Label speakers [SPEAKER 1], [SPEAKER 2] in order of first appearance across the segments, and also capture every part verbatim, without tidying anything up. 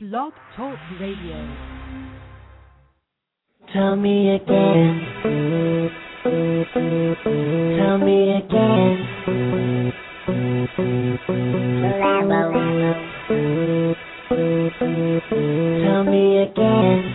[SPEAKER 1] Blog Talk Radio.
[SPEAKER 2] Tell me again. Tell me again. Tell me again.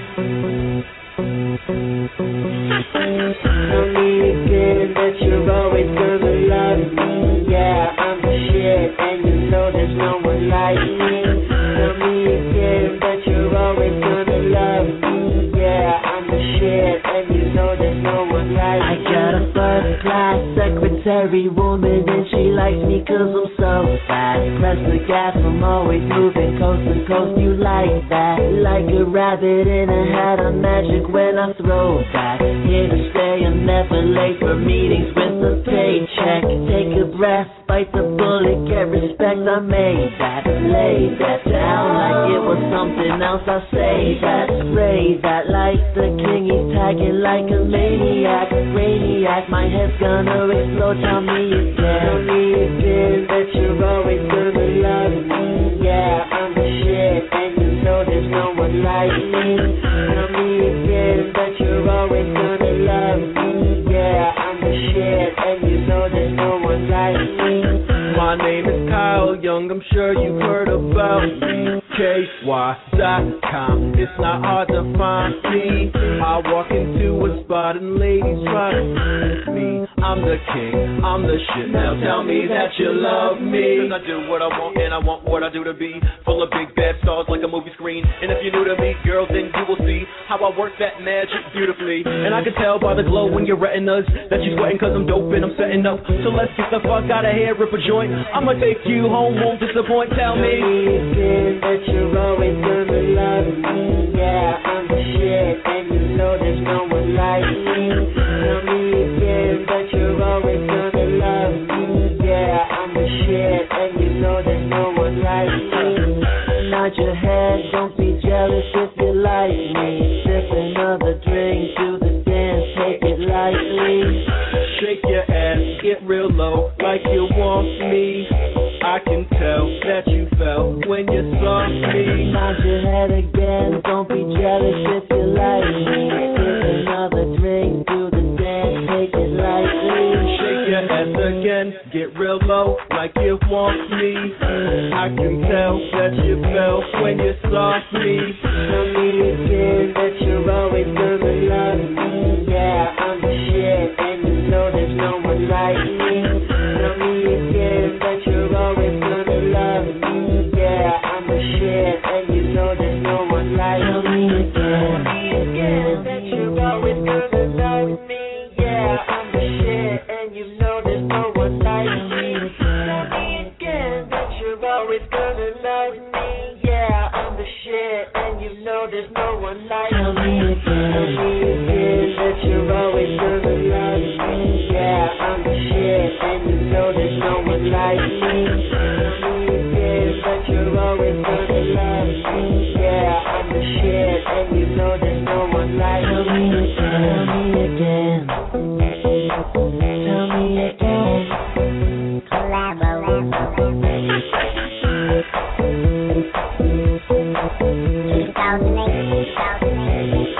[SPEAKER 2] Tell me again that you're always gonna love me. Yeah, I'm the shit, and you know there's no one like me. Tell me again that you're always gonna love me. Yeah, I'm the shit, and you know there's no one like me. I got a first class secretary woman, and she likes me cause I'm so fast. Press the gas, I'm always moving coast to coast. You like that? Like a rabbit in a hat, I'm magic when I throw back. Here to stay, I'm never late for meetings with a paycheck. Take a breath, bite the bullet, get respect. I made that, lay that down like it was something else. I say that, spray that like the king. He's tagging like a maniac, brainiac. My head's gonna explode. Tell me again, tell me again that you're always gonna love me. Yeah, I'm the shit, and you know there's no one like me. Tell me again that you're always gonna love me. Yeah, I'm the shit, and you know there's no one like me.
[SPEAKER 3] My name is Kyle Young, I'm sure you've heard about me. K Y dot com, it's not hard to find me. I walk into a spot and ladies try to find me. I'm the king, I'm the shit. Now tell me that you love me. Cause I do what I want and I want what I do to be. Full of big bad stars like a movie screen. And if you're new to me, girl, then you will see how I work that magic beautifully. And I can tell by the glow in your retinas that you're sweating cause I'm dope and I'm setting up. So let's get the fuck out of here, rip a joint. I'ma take you home, won't disappoint, tell me.
[SPEAKER 2] Tell me again that you're always gonna love me. Yeah, I'm the shit, and you know there's no one like me. Tell me again that you're always gonna love me. Yeah, I'm the shit, and you know there's no one like me. Nod your head, don't be jealous if you like me. Sip another drink, do the dance, take it lightly.
[SPEAKER 3] Shake your ass, get real low, like you want me. I can tell that you fell when you saw me.
[SPEAKER 2] Nod your head again, don't be jealous if you like me. Sip another drink, do the dance, take it lightly.
[SPEAKER 3] Shake your ass again, get real low, like you want me. I can tell that you fell when you saw me.
[SPEAKER 2] Tell me again that you're always gonna love me. Yeah, I'm the shit, and you know there's no one like me. Tell me again that you're always gonna love me. Yeah, I'm the shit, and you know there's no one like me. Tell me again, tell me again that you're always gonna love me. Yeah, I'm the shit, and you know there's no one like me. Tell me again that you're always gonna love me. Yeah, I'm the shit, and you know there's no one like me. Tell me again, tell me again that you're always gonna love me. Yeah, I'm the shit, and you know there's no one like me. Tell me again that you're always gonna love me. Yeah, I'm the shit, and you know there's no one like me. Tell me again, tell me again. Collaborate. two thousand eight, two thousand eight.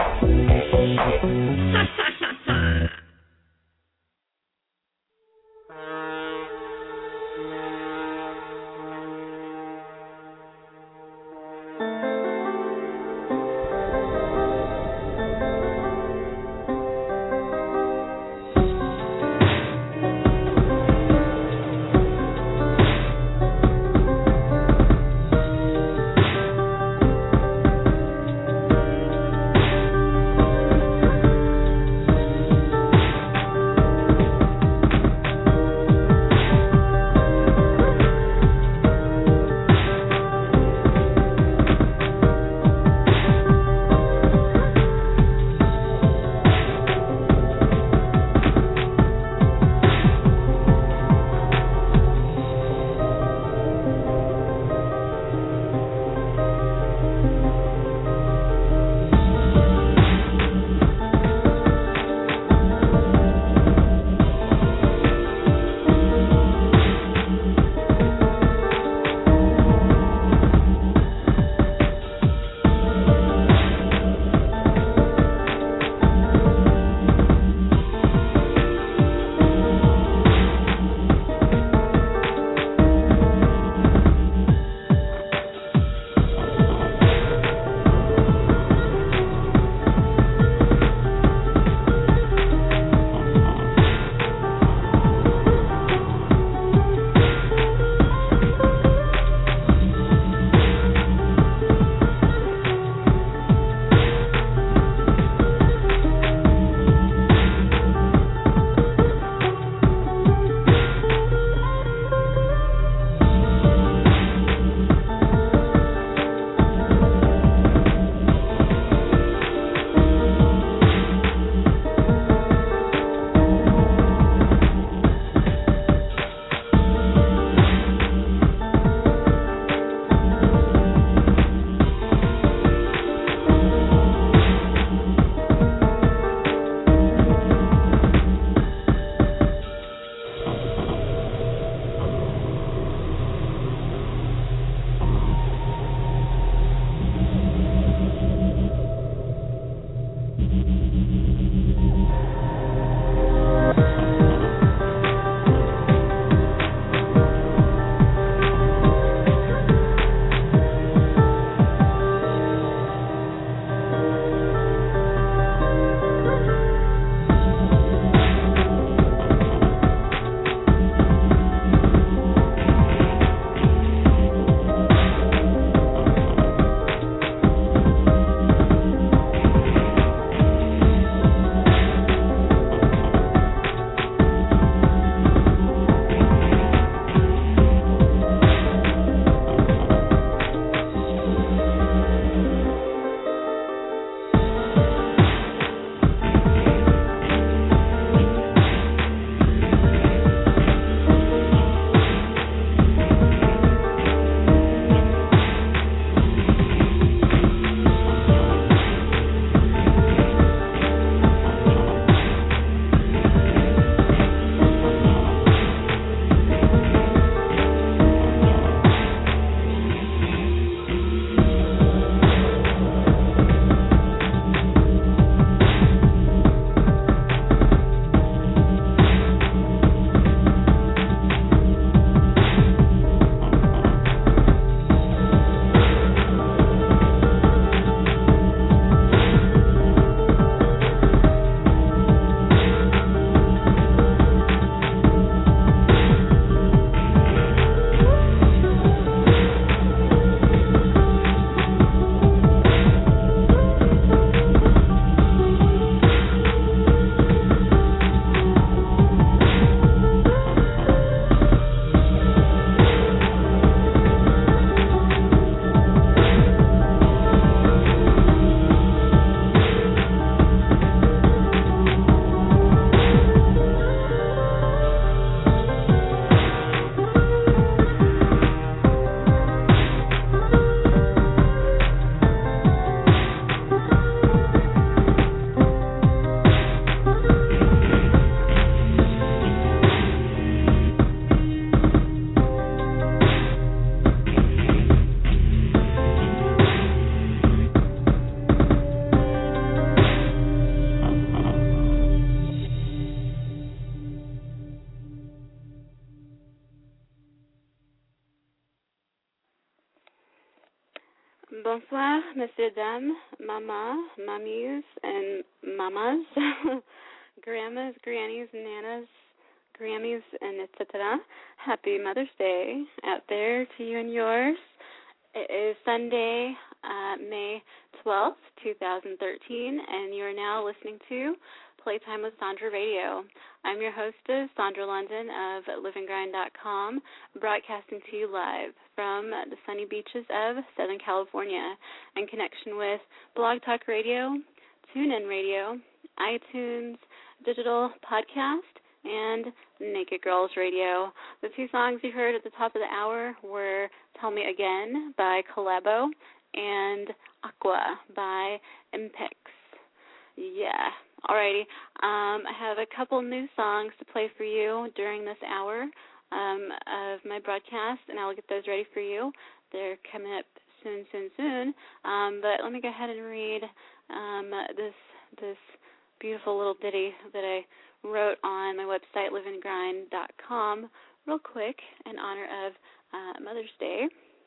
[SPEAKER 4] Monsieur Dame, Mama, Mummies, and Mamas, Grandmas, Grannies, Nanas, Grammys, and et cetera. Happy Mother's Day out there to you and yours. It is Sunday, uh, May twelfth, twenty thirteen, and you are now listening to Playtime with Sandra Radio. I'm your hostess, Sandra London of live and grind dot com, broadcasting to you live from the sunny beaches of Southern California in connection with Blog Talk Radio, TuneIn Radio, iTunes, Digital Podcast, and Naked Girls Radio. The two songs you heard at the top of the hour were Tell Me Again by Collabo and Aqua by Impex. Yeah. Alrighty. Um, I have a couple new songs to play for you during this hour um, of my broadcast, and I'll get those ready for you. They're coming up soon, soon, soon. Um, but let me go ahead and read um, this this beautiful little ditty that I wrote on my website, live and grind dot com, real quick in honor of uh, Mother's Day.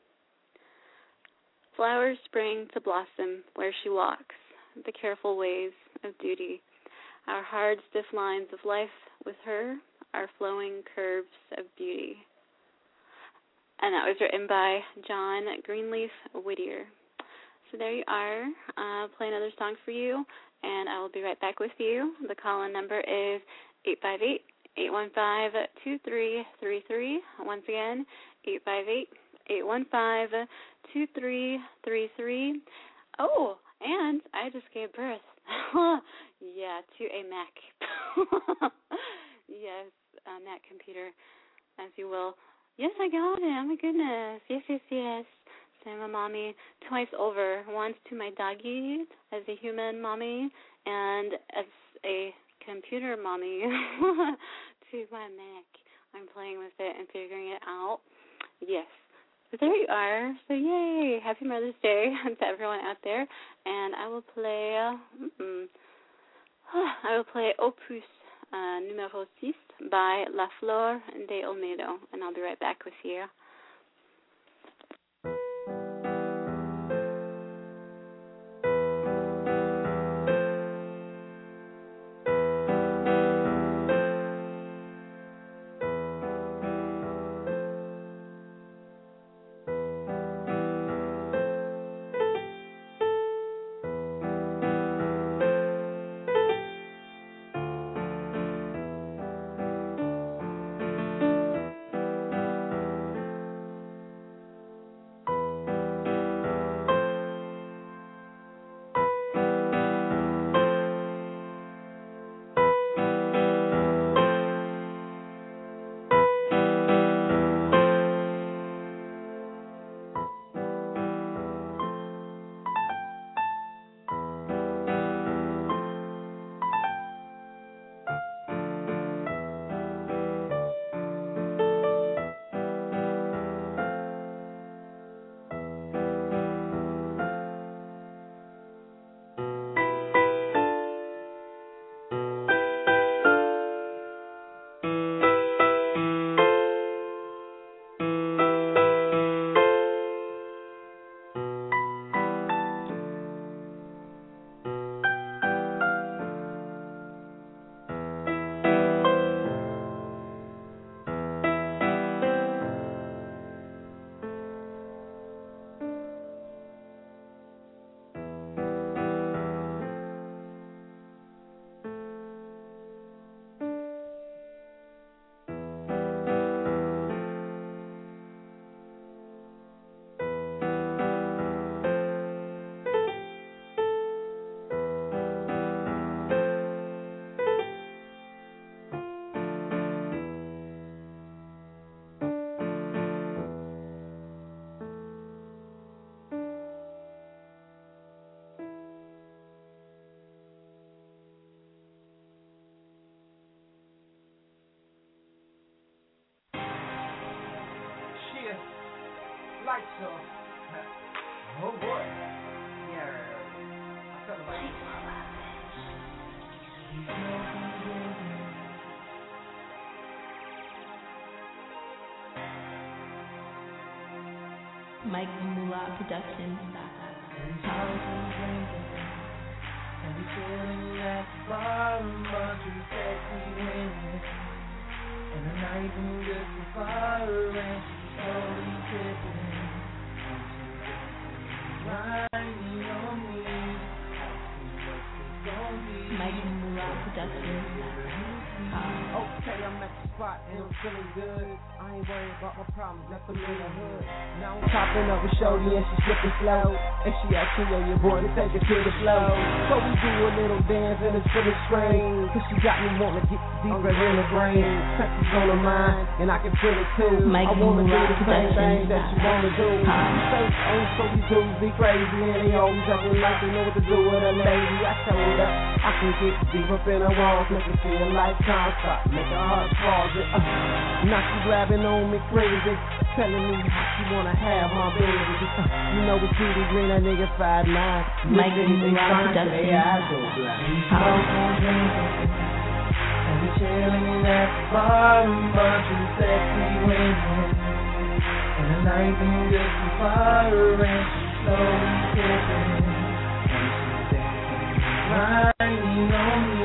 [SPEAKER 4] Flowers spring to blossom where she walks, the careful ways of duty. Our hard, stiff lines of life with her are flowing curves of beauty. And that was written by John Greenleaf Whittier. So there you are. Uh, play another song for you, and I will be right back with you. The call-in number is eight five eight, eight one five, two three three three. Once again, eight five eight, eight one five, two three three three. Oh, and I just gave birth. yeah, to a Mac. yes, a Mac computer, as you will. Yes, I got it. Oh, my goodness. Yes, yes, yes. So I'm a mommy twice over. Once to my doggy as a human mommy, and as a computer mommy to my Mac. I'm playing with it and figuring it out. Yes. So there you are. So yay. Happy Mother's Day to everyone out there. And I will play, uh, mm, I will play Opus uh, Numero six by La Flor de Olmedo. And I'll be right back with you.
[SPEAKER 5] Lights off. Oh boy. Yeah. I felt like
[SPEAKER 6] Mike Mula Productions.
[SPEAKER 3] chilling at the bar, a bunch of sexy women. And the night been good so far, and she's slowly tipping. And she's riding on me. Asking what's it gonna be.
[SPEAKER 1] Mike Murat Productions.
[SPEAKER 3] Okay, I'm at the spot and I'm feeling good. I ain't worried about my problems, left them in the hood. Now I'm topping up with Shorty and she slipping slow. And she asking, yo, your boy to take it to the flow. So we do a little dance and it's feeling strange. Cause she got me wanting to get deeper in the brain. Touches on her mind and I can feel it too.
[SPEAKER 1] Mike
[SPEAKER 3] I wanna do the same thing
[SPEAKER 1] Productions.
[SPEAKER 3] that she wanna do. Face ain't so these dudes be crazy and they always acting like they know what to do with a lady. I told her I can get deep up in her walls, make her feel like stop, make her heart pause it. Uh, now she grabbing on me crazy, telling me how she wanna have my baby. Uh, you know it's T D Green, that nigga five nine.
[SPEAKER 1] Mike Murat Productions.
[SPEAKER 3] And we chilling at the bar, a bunch of sexy women. And the night been good so far, and she's slowly tipping. And she's dancing, riding on me.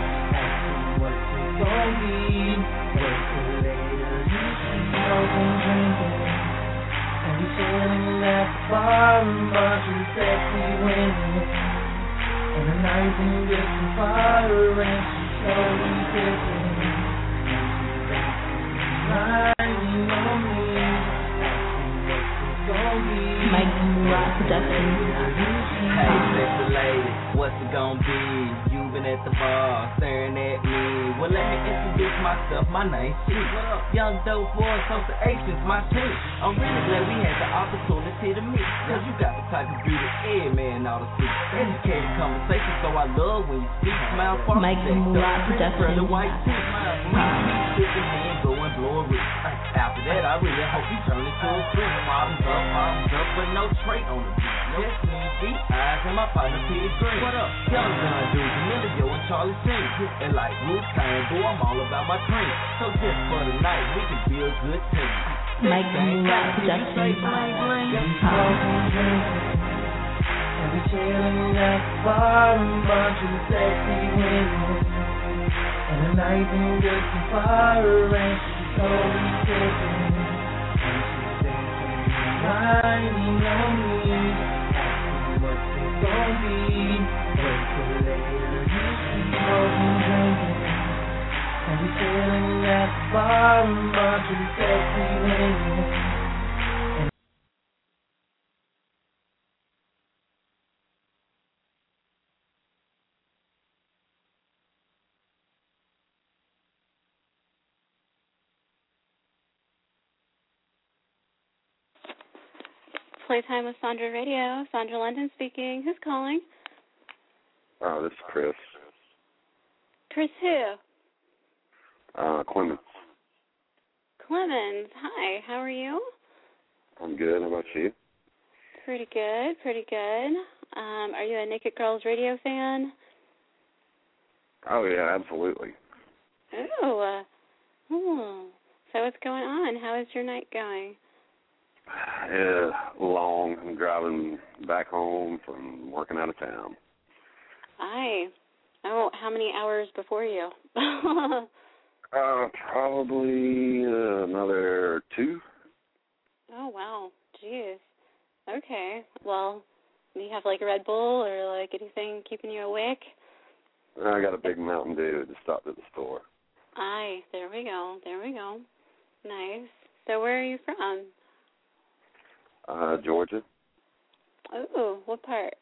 [SPEAKER 3] Gonna be wait till later. You see smoking, drinking, and we chilling at the bar, a bunch of sexy women. And the night been good so far, and she's slowly tipping. And she's dancing, riding on me. Asking what's it gonna be.
[SPEAKER 1] Mike Murat Productions.
[SPEAKER 6] Hey, sexy lady, what's it gonna be? You been at the bar, staring at me. Well, let me introduce myself, my name's T. Young dope boy, association's my team. I'm really glad we had the opportunity to meet. Cause you got the type of beauty, yeah, man, all the sweet. Educated conversation, so I love when you speak. Smile, far
[SPEAKER 1] Mike Murat Productions.
[SPEAKER 6] The white teeth. We keep sticking hand, go and blow a rip. After that, I really hope you turn into a freak. Bottoms up, bottoms up, but no trait on the beat. Just me, deep eyes, and my partner Peter Green. What up? Tell them John Duke, Emilio, and Charlie Sheen. And like Wu-Tang, boy, I'm all about my cream. So just for the night, we can be a good team.
[SPEAKER 1] Mike Murat Productions.
[SPEAKER 3] And we chillin' at the bar, a bunch of sexy women. And the night been good so far, and she's slowly tipping. And she's dancing, riding on me. Asking what's it gonna be. Wait till later, you see smoking, drinking. And we chillin' at the bar, a bunch of sexy women.
[SPEAKER 4] Playtime with Sandra Radio. Sandra London speaking. Who's calling?
[SPEAKER 7] Oh, this is Chris.
[SPEAKER 4] Chris who?
[SPEAKER 7] Uh, Clemens.
[SPEAKER 4] Clemens. Hi, how are you?
[SPEAKER 7] I'm good. How about you?
[SPEAKER 4] Pretty good, pretty good. Um, are you a Naked Girls Radio fan?
[SPEAKER 7] Oh, yeah, absolutely.
[SPEAKER 4] Oh, uh, oh. So what's going on? How is your night going?
[SPEAKER 7] Yeah, long. I'm driving back home from working out of town.
[SPEAKER 4] Aye. Oh, how many hours before you?
[SPEAKER 7] uh, probably uh, another two.
[SPEAKER 4] Oh, wow. Jeez. Okay. Well, do you have like a Red Bull or like anything keeping you awake?
[SPEAKER 7] I got a big Mountain Dew. Just stopped at the store.
[SPEAKER 4] Aye. There we go. There we go. Nice. So where are you from?
[SPEAKER 7] Uh, Georgia.
[SPEAKER 4] Oh, what part?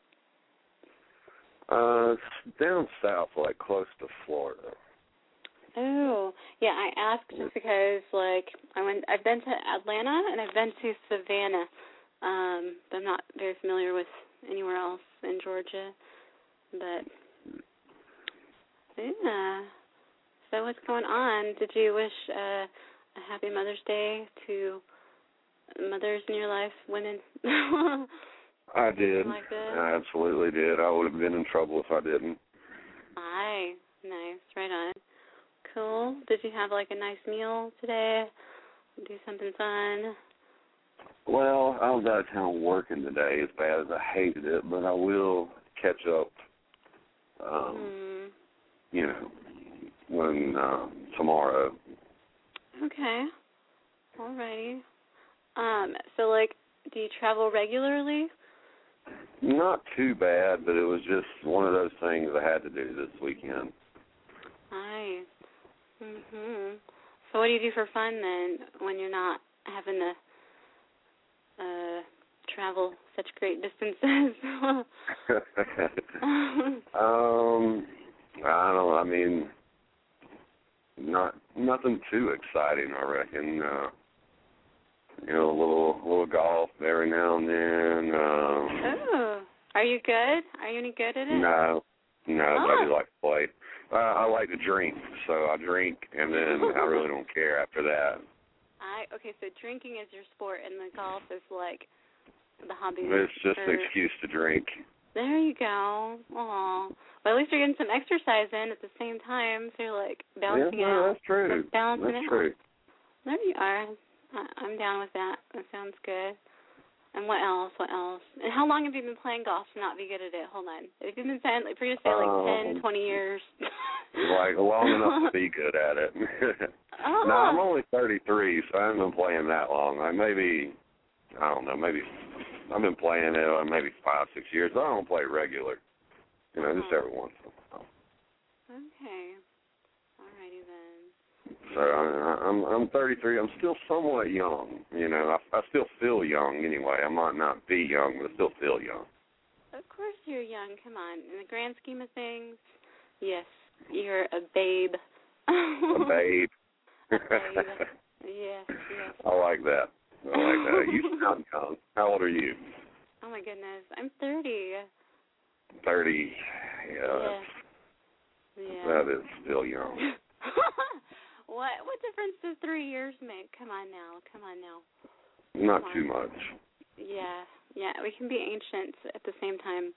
[SPEAKER 7] Uh, down south, like close to Florida.
[SPEAKER 4] Oh, yeah. I asked just because, like, I went. I've been to Atlanta and I've been to Savannah. Um, but I'm not very familiar with anywhere else in Georgia. But yeah. So what's going on? Did you wish uh, a happy Mother's Day to mothers in your life, women?
[SPEAKER 7] I did.
[SPEAKER 4] Like that?
[SPEAKER 7] I absolutely did. I would have been in trouble if I didn't.
[SPEAKER 4] Aye. Nice. Right on. Cool. Did you have, like, a nice meal today? Do something fun?
[SPEAKER 7] Well, I was out of town working today as bad as I hated it, but I will catch up Um,
[SPEAKER 4] mm.
[SPEAKER 7] You know, when uh, tomorrow.
[SPEAKER 4] Okay. Alrighty. Um, so, like, do you travel regularly?
[SPEAKER 7] Not too bad, but it was just one of those things I had to do this weekend.
[SPEAKER 4] Nice. Mhm. So, what do you do for fun then when you're not having to uh, travel such great distances?
[SPEAKER 7] um, I don't know. I mean, not nothing too exciting, I reckon. Uh, you know, a little little golf every now and then. Um,
[SPEAKER 4] oh, are you good? Are you any good at it?
[SPEAKER 7] No, no,
[SPEAKER 4] Oh.
[SPEAKER 7] but I do like to play. Uh, I like to drink, so I drink, and then I really don't care after that.
[SPEAKER 4] I okay. So drinking is your sport, and the golf is like the hobby.
[SPEAKER 7] It's just
[SPEAKER 4] or,
[SPEAKER 7] an excuse to drink.
[SPEAKER 4] There you go. Aw. Well, at least you're getting some exercise in at the same time, so you're like balancing
[SPEAKER 7] yeah,
[SPEAKER 4] it
[SPEAKER 7] no,
[SPEAKER 4] out.
[SPEAKER 7] that's true.
[SPEAKER 4] Like balancing
[SPEAKER 7] That's
[SPEAKER 4] it
[SPEAKER 7] true.
[SPEAKER 4] out. There you are. I, I'm down with that. That sounds good. And what else? What else? And how long have you been playing golf to not be good at it? Hold on. Have you been saying, like, for you to say, like,
[SPEAKER 7] Um,
[SPEAKER 4] ten, twenty years?
[SPEAKER 7] Like, long enough to be good at it.
[SPEAKER 4] Oh.
[SPEAKER 7] No, I'm only thirty-three, so I haven't been playing that long. Like, maybe, I don't know, maybe, I've been playing it uh, maybe five, six years, but I don't play regular. You know, just every once in a while.
[SPEAKER 4] Okay. Alrighty then.
[SPEAKER 7] So I, I'm I'm thirty-three. I'm still somewhat young. You know, I, I still feel young anyway. I might not be young, but I still feel young.
[SPEAKER 4] Of course you're young. Come on. In the grand scheme of things, yes, you're a babe.
[SPEAKER 7] A babe.
[SPEAKER 4] A babe. Yes, yes.
[SPEAKER 7] I like that. I like that. You sound young. How old are you?
[SPEAKER 4] Oh my goodness, I'm thirty.
[SPEAKER 7] Thirty. Yeah.
[SPEAKER 4] Yes. Yeah.
[SPEAKER 7] That is still young.
[SPEAKER 4] What what difference does three years make? Come on now, come on now.
[SPEAKER 7] Not
[SPEAKER 4] Come
[SPEAKER 7] too
[SPEAKER 4] on.
[SPEAKER 7] much.
[SPEAKER 4] Yeah, yeah, we can be ancient at the same time.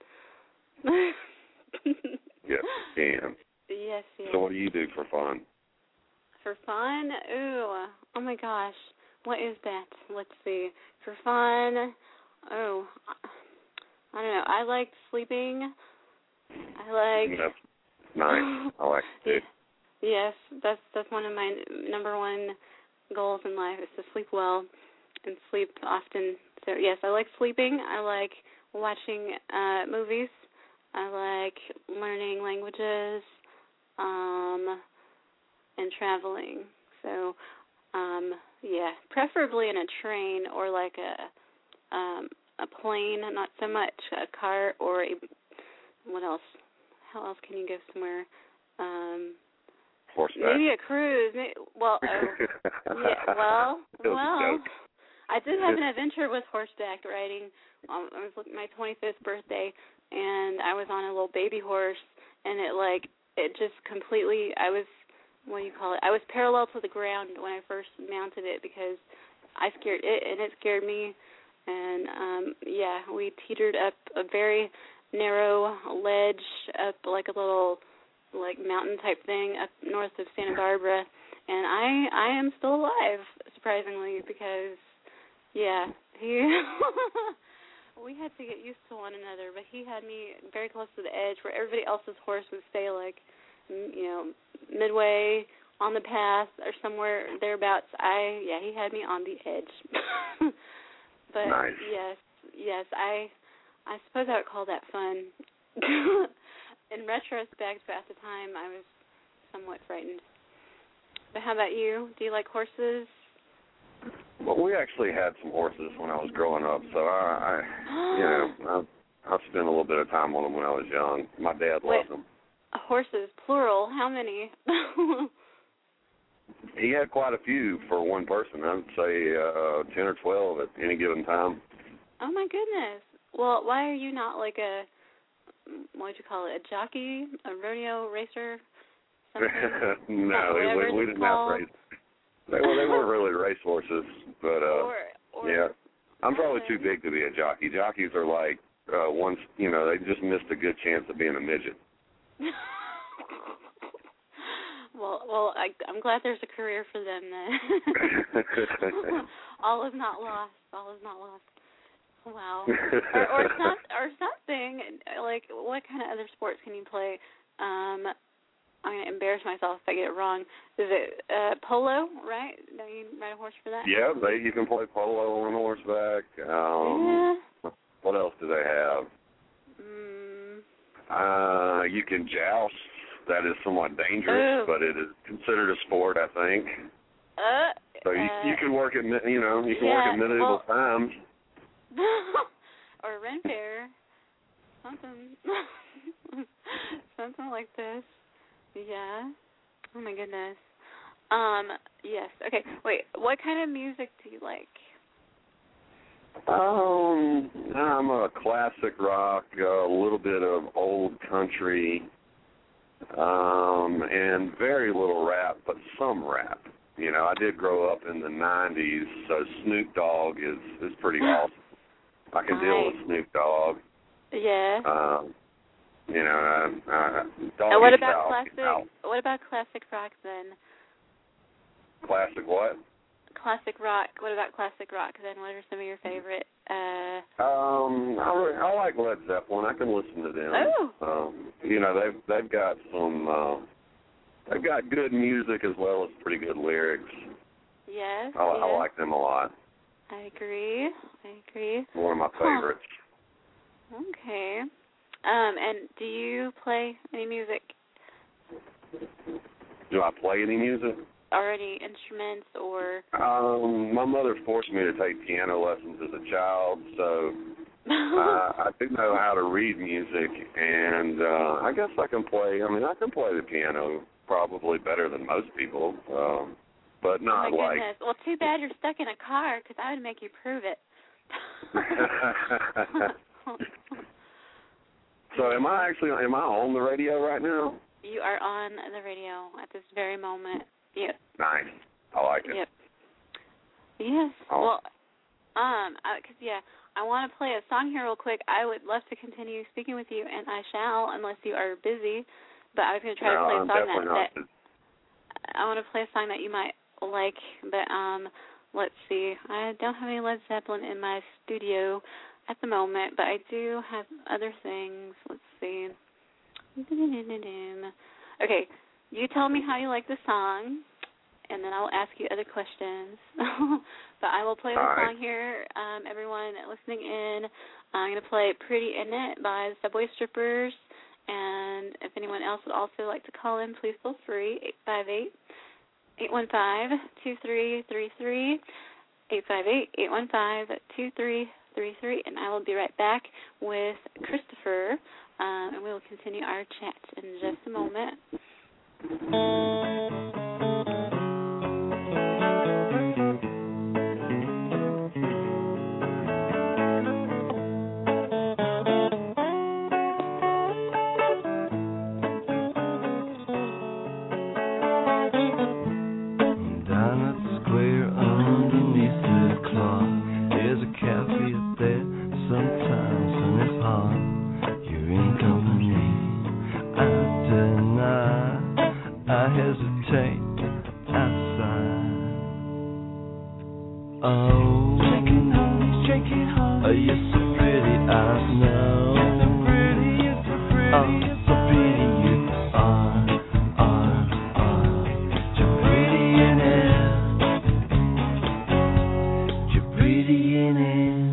[SPEAKER 7] Yes, you can.
[SPEAKER 4] Yes, yes.
[SPEAKER 7] So what do you do for fun?
[SPEAKER 4] For fun? Ooh, oh my gosh, what is that? Let's see. For fun, oh, I don't know. I like sleeping. I like.
[SPEAKER 7] That's nice. I like it too.
[SPEAKER 4] Yes, that's that's one of my number one goals in life is to sleep well and sleep often. So yes, I like sleeping. I like watching uh, movies. I like learning languages, um, and traveling. So um, yeah, preferably in a train or like a um, a plane. Not so much a car or a what else? How else can you go somewhere? Um,
[SPEAKER 7] Horseback.
[SPEAKER 4] Maybe a cruise. Maybe, well, oh, yeah, well, well. I did have an adventure with horseback riding. Um, it was my twenty-fifth birthday, and I was on a little baby horse, and it like it just completely. I was, what do you call it? I was parallel to the ground when I first mounted it because I scared it, and it scared me. And um, yeah, we teetered up a very narrow ledge up like a little. like mountain type thing up north of Santa Barbara, and I I am still alive, surprisingly, because yeah, he we had to get used to one another, but he had me very close to the edge where everybody else's horse would stay like you know midway on the path or somewhere thereabouts. I yeah, he had me on the edge. But
[SPEAKER 7] nice.
[SPEAKER 4] yes, yes, I I suppose I would call that fun. In retrospect, but at the time, I was somewhat frightened. But how about you? Do you like horses?
[SPEAKER 7] Well, we actually had some horses when I was growing up, so I, I you know, I, I spent a little bit of time on them when I was young. My dad
[SPEAKER 4] Wait,
[SPEAKER 7] loved them.
[SPEAKER 4] Horses, plural. How many?
[SPEAKER 7] He had quite a few for one person. I would say uh, ten or twelve at any given time.
[SPEAKER 4] Oh my goodness. Well, why are you not like a what would you call it, a jockey, a rodeo racer, something?
[SPEAKER 7] No, we, we didn't have race. They, well, they weren't really race horses, but uh,
[SPEAKER 4] or, or,
[SPEAKER 7] yeah, I'm probably
[SPEAKER 4] okay.
[SPEAKER 7] too big to be a jockey. Jockeys are like uh, once, you know, they just missed a good chance of being a midget.
[SPEAKER 4] well, well, I, I'm glad there's a career for them then. All is not lost. All is not lost. Wow. or, or, some, or something, like, what kind of other sports can you play? Um, I'm going to embarrass myself if I get it wrong. Is it uh, polo, right? Don't you ride a horse for that?
[SPEAKER 7] Yeah, they, you can play polo on horseback. Um,
[SPEAKER 4] yeah.
[SPEAKER 7] What else do they have?
[SPEAKER 4] Mm.
[SPEAKER 7] Uh, you can joust. That is somewhat dangerous,
[SPEAKER 4] Ooh.
[SPEAKER 7] but it is considered a sport, I think.
[SPEAKER 4] Uh,
[SPEAKER 7] So you,
[SPEAKER 4] uh,
[SPEAKER 7] you can work at, you know, you can
[SPEAKER 4] yeah,
[SPEAKER 7] work at medieval
[SPEAKER 4] well,
[SPEAKER 7] times.
[SPEAKER 4] or Ren Fair. Something. Something like this. Yeah. Oh, my goodness. Um, yes. Okay, wait. What kind of music do you like?
[SPEAKER 7] Um, I'm a classic rock, a little bit of old country, um, and very little rap, but some rap. You know, I did grow up in the nineties, so Snoop Dogg is, is pretty awesome. I can deal with Snoop Dogg.
[SPEAKER 4] Yeah.
[SPEAKER 7] Um, you know, uh, uh,
[SPEAKER 4] and what about
[SPEAKER 7] Style,
[SPEAKER 4] classic?
[SPEAKER 7] you know.
[SPEAKER 4] What about classic rock then?
[SPEAKER 7] Classic what?
[SPEAKER 4] Classic rock. What about classic rock then? What are some of your favorite? Uh,
[SPEAKER 7] Um, I, re- I like Led Zeppelin. I can listen to them.
[SPEAKER 4] Oh.
[SPEAKER 7] Um, you know, they've they've got some. Uh, they've got good music as well as pretty good lyrics.
[SPEAKER 4] yes.
[SPEAKER 7] I,
[SPEAKER 4] yes.
[SPEAKER 7] I like them a lot.
[SPEAKER 4] I agree. I agree.
[SPEAKER 7] One of my favorites.
[SPEAKER 4] Huh. Okay. Um, and do you play any music?
[SPEAKER 7] Do I play any music?
[SPEAKER 4] Or any instruments or?
[SPEAKER 7] Um, my mother forced me to take piano lessons as a child, so uh, I do know how to read music, and uh, I guess I can play. I mean, I can play the piano probably better than most people, um, but not
[SPEAKER 4] oh my
[SPEAKER 7] like.
[SPEAKER 4] goodness. Well, too bad you're stuck in a car because I would make you prove it.
[SPEAKER 7] So am I actually? Am I on the radio right now?
[SPEAKER 4] You are on the radio at this very moment. Yep.
[SPEAKER 7] Nice. I like it.
[SPEAKER 4] Yep. Yes.
[SPEAKER 7] Oh.
[SPEAKER 4] Well, um, because yeah, I want to play a song here real quick. I would love to continue speaking with you, and I shall, unless you are busy. But I was going to try
[SPEAKER 7] no,
[SPEAKER 4] to play a
[SPEAKER 7] I'm
[SPEAKER 4] song
[SPEAKER 7] definitely
[SPEAKER 4] that,
[SPEAKER 7] not.
[SPEAKER 4] that I want to play a song that you might like. But um, let's see. I don't have any Led Zeppelin in my studio at the moment, but I do have other things. Let's see. Okay, you tell me how you like the song, and then I'll ask you other questions. But I will play the
[SPEAKER 7] All right.
[SPEAKER 4] song here. Um, everyone listening in, I'm going to play Pretty In It by the Subway Strippers. And if anyone else would also like to call in, please feel free, eight five eight, eight one five, two three three three, eight five eight, eight one five, two three three three. And I will be right back with Christopher. Um, and we will continue our chat in just a moment.
[SPEAKER 8] Down at the square underneath the clock, there's a cafe there. Sometimes when it's hard, you're in company. I deny, I hesitate outside. Oh, shake it hard, shake it hard. Oh, you're so pretty, I know. You're so pretty, you're so pretty, oh, you're so pretty you are, are, are. You're pretty in it. You're pretty in it.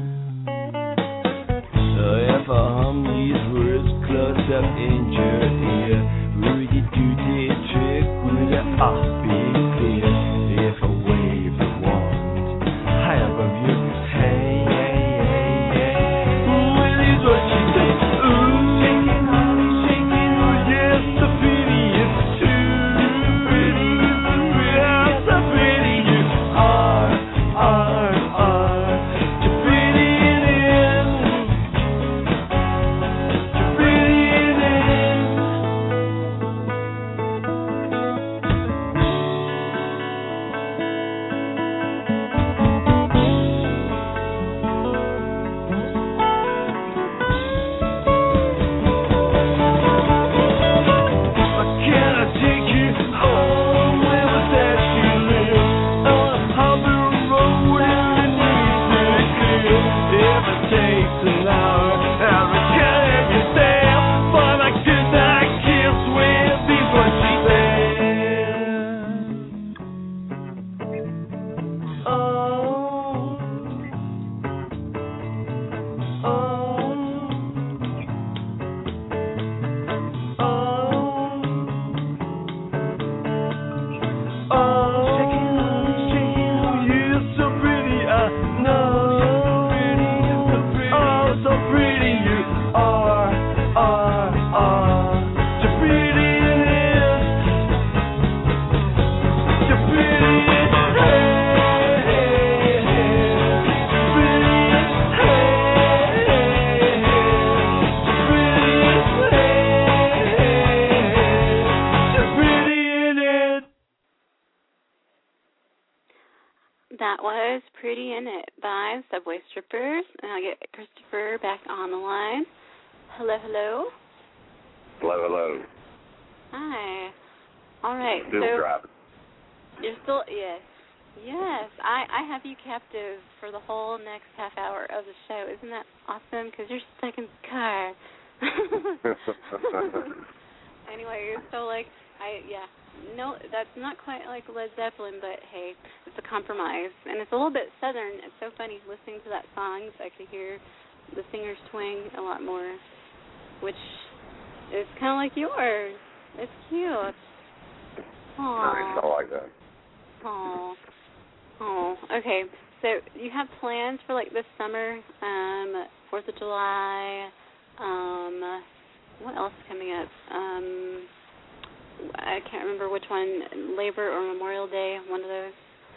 [SPEAKER 8] So if I hum these words close up in your ear, would you do the trick? Would I all be clear? If I wave the wand high above you, hey, hey, hey, hey. Well, here's what she said. Ooh, shaking, honey, shaking. Oh, yes, so pretty it's true. Pretty is the pretty, oh, so pretty you are, are, are. You're pretty in it. You're pretty in it.
[SPEAKER 4] That was Pretty In It by Subway Strippers. And I'll get Christopher back on the line. Hello, hello.
[SPEAKER 7] Hello, hello.
[SPEAKER 4] Hi. All right.
[SPEAKER 7] Still
[SPEAKER 4] so
[SPEAKER 7] driving.
[SPEAKER 4] You're still, yes. Yes. I, I have you captive for the whole next half hour of the show. Isn't that awesome? Because you're stuck in the car. Anyway, so, like, I, yeah. No, that's not quite like Led Zeppelin, but hey, it's a compromise. And it's a little bit southern. It's so funny listening to that song, so I could hear the singer swing a lot more, which is kind of like yours. It's cute. Aww.
[SPEAKER 7] Nice, I like that.
[SPEAKER 4] Aww. Oh, okay. So you have plans for, like, this summer, um, fourth of July, um, what else is coming up? Um... I can't remember which one, Labor or Memorial Day, one of those.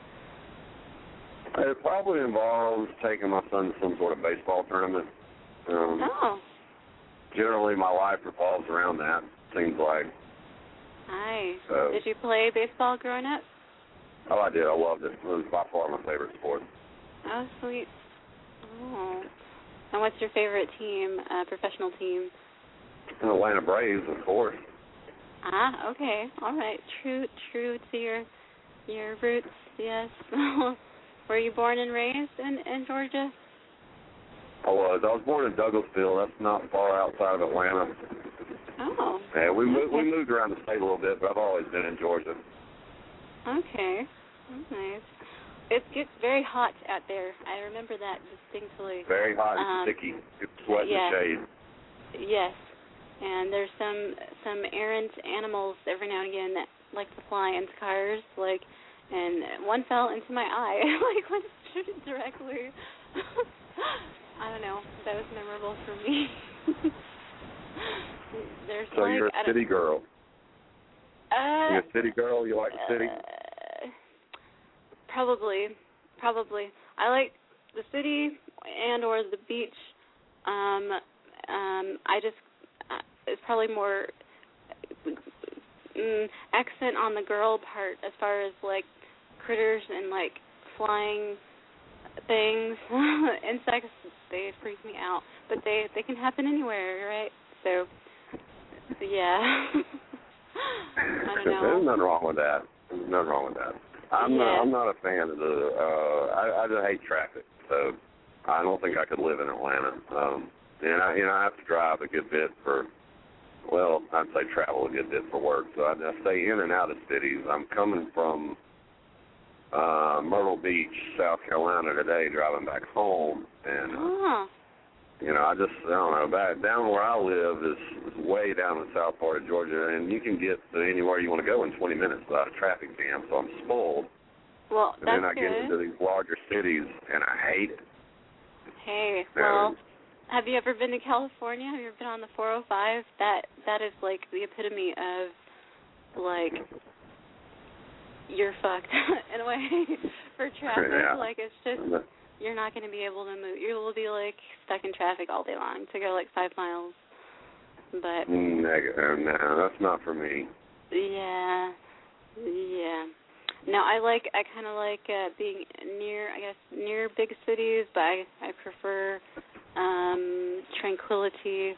[SPEAKER 7] It probably involves taking my son to some sort of baseball tournament. Um,
[SPEAKER 4] oh.
[SPEAKER 7] Generally, my life revolves around that, seems like.
[SPEAKER 4] Nice.
[SPEAKER 7] So,
[SPEAKER 4] Did you play baseball growing up?
[SPEAKER 7] Oh, I did. I loved it. It was by far my favorite sport.
[SPEAKER 4] Oh, sweet. Oh. And what's your favorite team, uh, professional team?
[SPEAKER 7] The Atlanta Braves, of course.
[SPEAKER 4] Ah, okay. All right. True true to your your roots, yes. Were you born and raised in, in Georgia?
[SPEAKER 7] I was. I was born in Douglasville. That's not far outside of Atlanta.
[SPEAKER 4] Oh.
[SPEAKER 7] Yeah, we
[SPEAKER 4] okay.
[SPEAKER 7] moved, we moved around the state a little bit, but I've always been in Georgia.
[SPEAKER 4] Okay. That's nice. It gets very hot out there. I remember that distinctly.
[SPEAKER 7] Very hot and
[SPEAKER 4] um,
[SPEAKER 7] sticky. It's sweat
[SPEAKER 4] yeah.
[SPEAKER 7] in the shade.
[SPEAKER 4] Yes. And there's some some errant animals every now and again that like to fly into cars, like, and one fell into my eye, like one shooted directly. I don't know. That was memorable for me. there's
[SPEAKER 7] so
[SPEAKER 4] like,
[SPEAKER 7] you're a city girl.
[SPEAKER 4] Uh,
[SPEAKER 7] you're a city girl. You like the city?
[SPEAKER 4] Uh, probably, probably. I like the city and or the beach. Um, um, I just. It's probably more mm, accent on the girl part as far as, like, critters and, like, flying things. Insects, they freak me out. But they, they can happen anywhere, right? So, yeah. I don't know.
[SPEAKER 7] There's nothing wrong with that. There's nothing wrong with that. I'm
[SPEAKER 4] yeah.
[SPEAKER 7] not. I'm not a fan of the. Uh, I, I just hate traffic. So I don't think I could live in Atlanta. Um, and I, you know, I have to drive a good bit for. Well, I'd say travel a good bit for work, so I, I stay in and out of cities. I'm coming from uh, Myrtle Beach, South Carolina today, driving back home, and uh,
[SPEAKER 4] oh.
[SPEAKER 7] you know, I just I don't know. Back down where I live is, is way down in the south part of Georgia, and you can get to anywhere you want to go in twenty minutes without a traffic jam. So I'm spoiled.
[SPEAKER 4] Well,
[SPEAKER 7] and
[SPEAKER 4] that's
[SPEAKER 7] then I
[SPEAKER 4] good.
[SPEAKER 7] get into these larger cities, and I hate it.
[SPEAKER 4] Hey, well. Have you ever been to California? Have you ever been on the four oh five? That that is like the epitome of, like, you're fucked in a way for traffic.
[SPEAKER 7] Yeah.
[SPEAKER 4] Like, it's just you're not going to be able to move. You will be like stuck in traffic all day long to go like five miles. But
[SPEAKER 7] no, no, that's not for me.
[SPEAKER 4] Yeah, yeah. No, I like I kind of like uh, being near, I guess, near big cities, but I I prefer. Um, tranquility.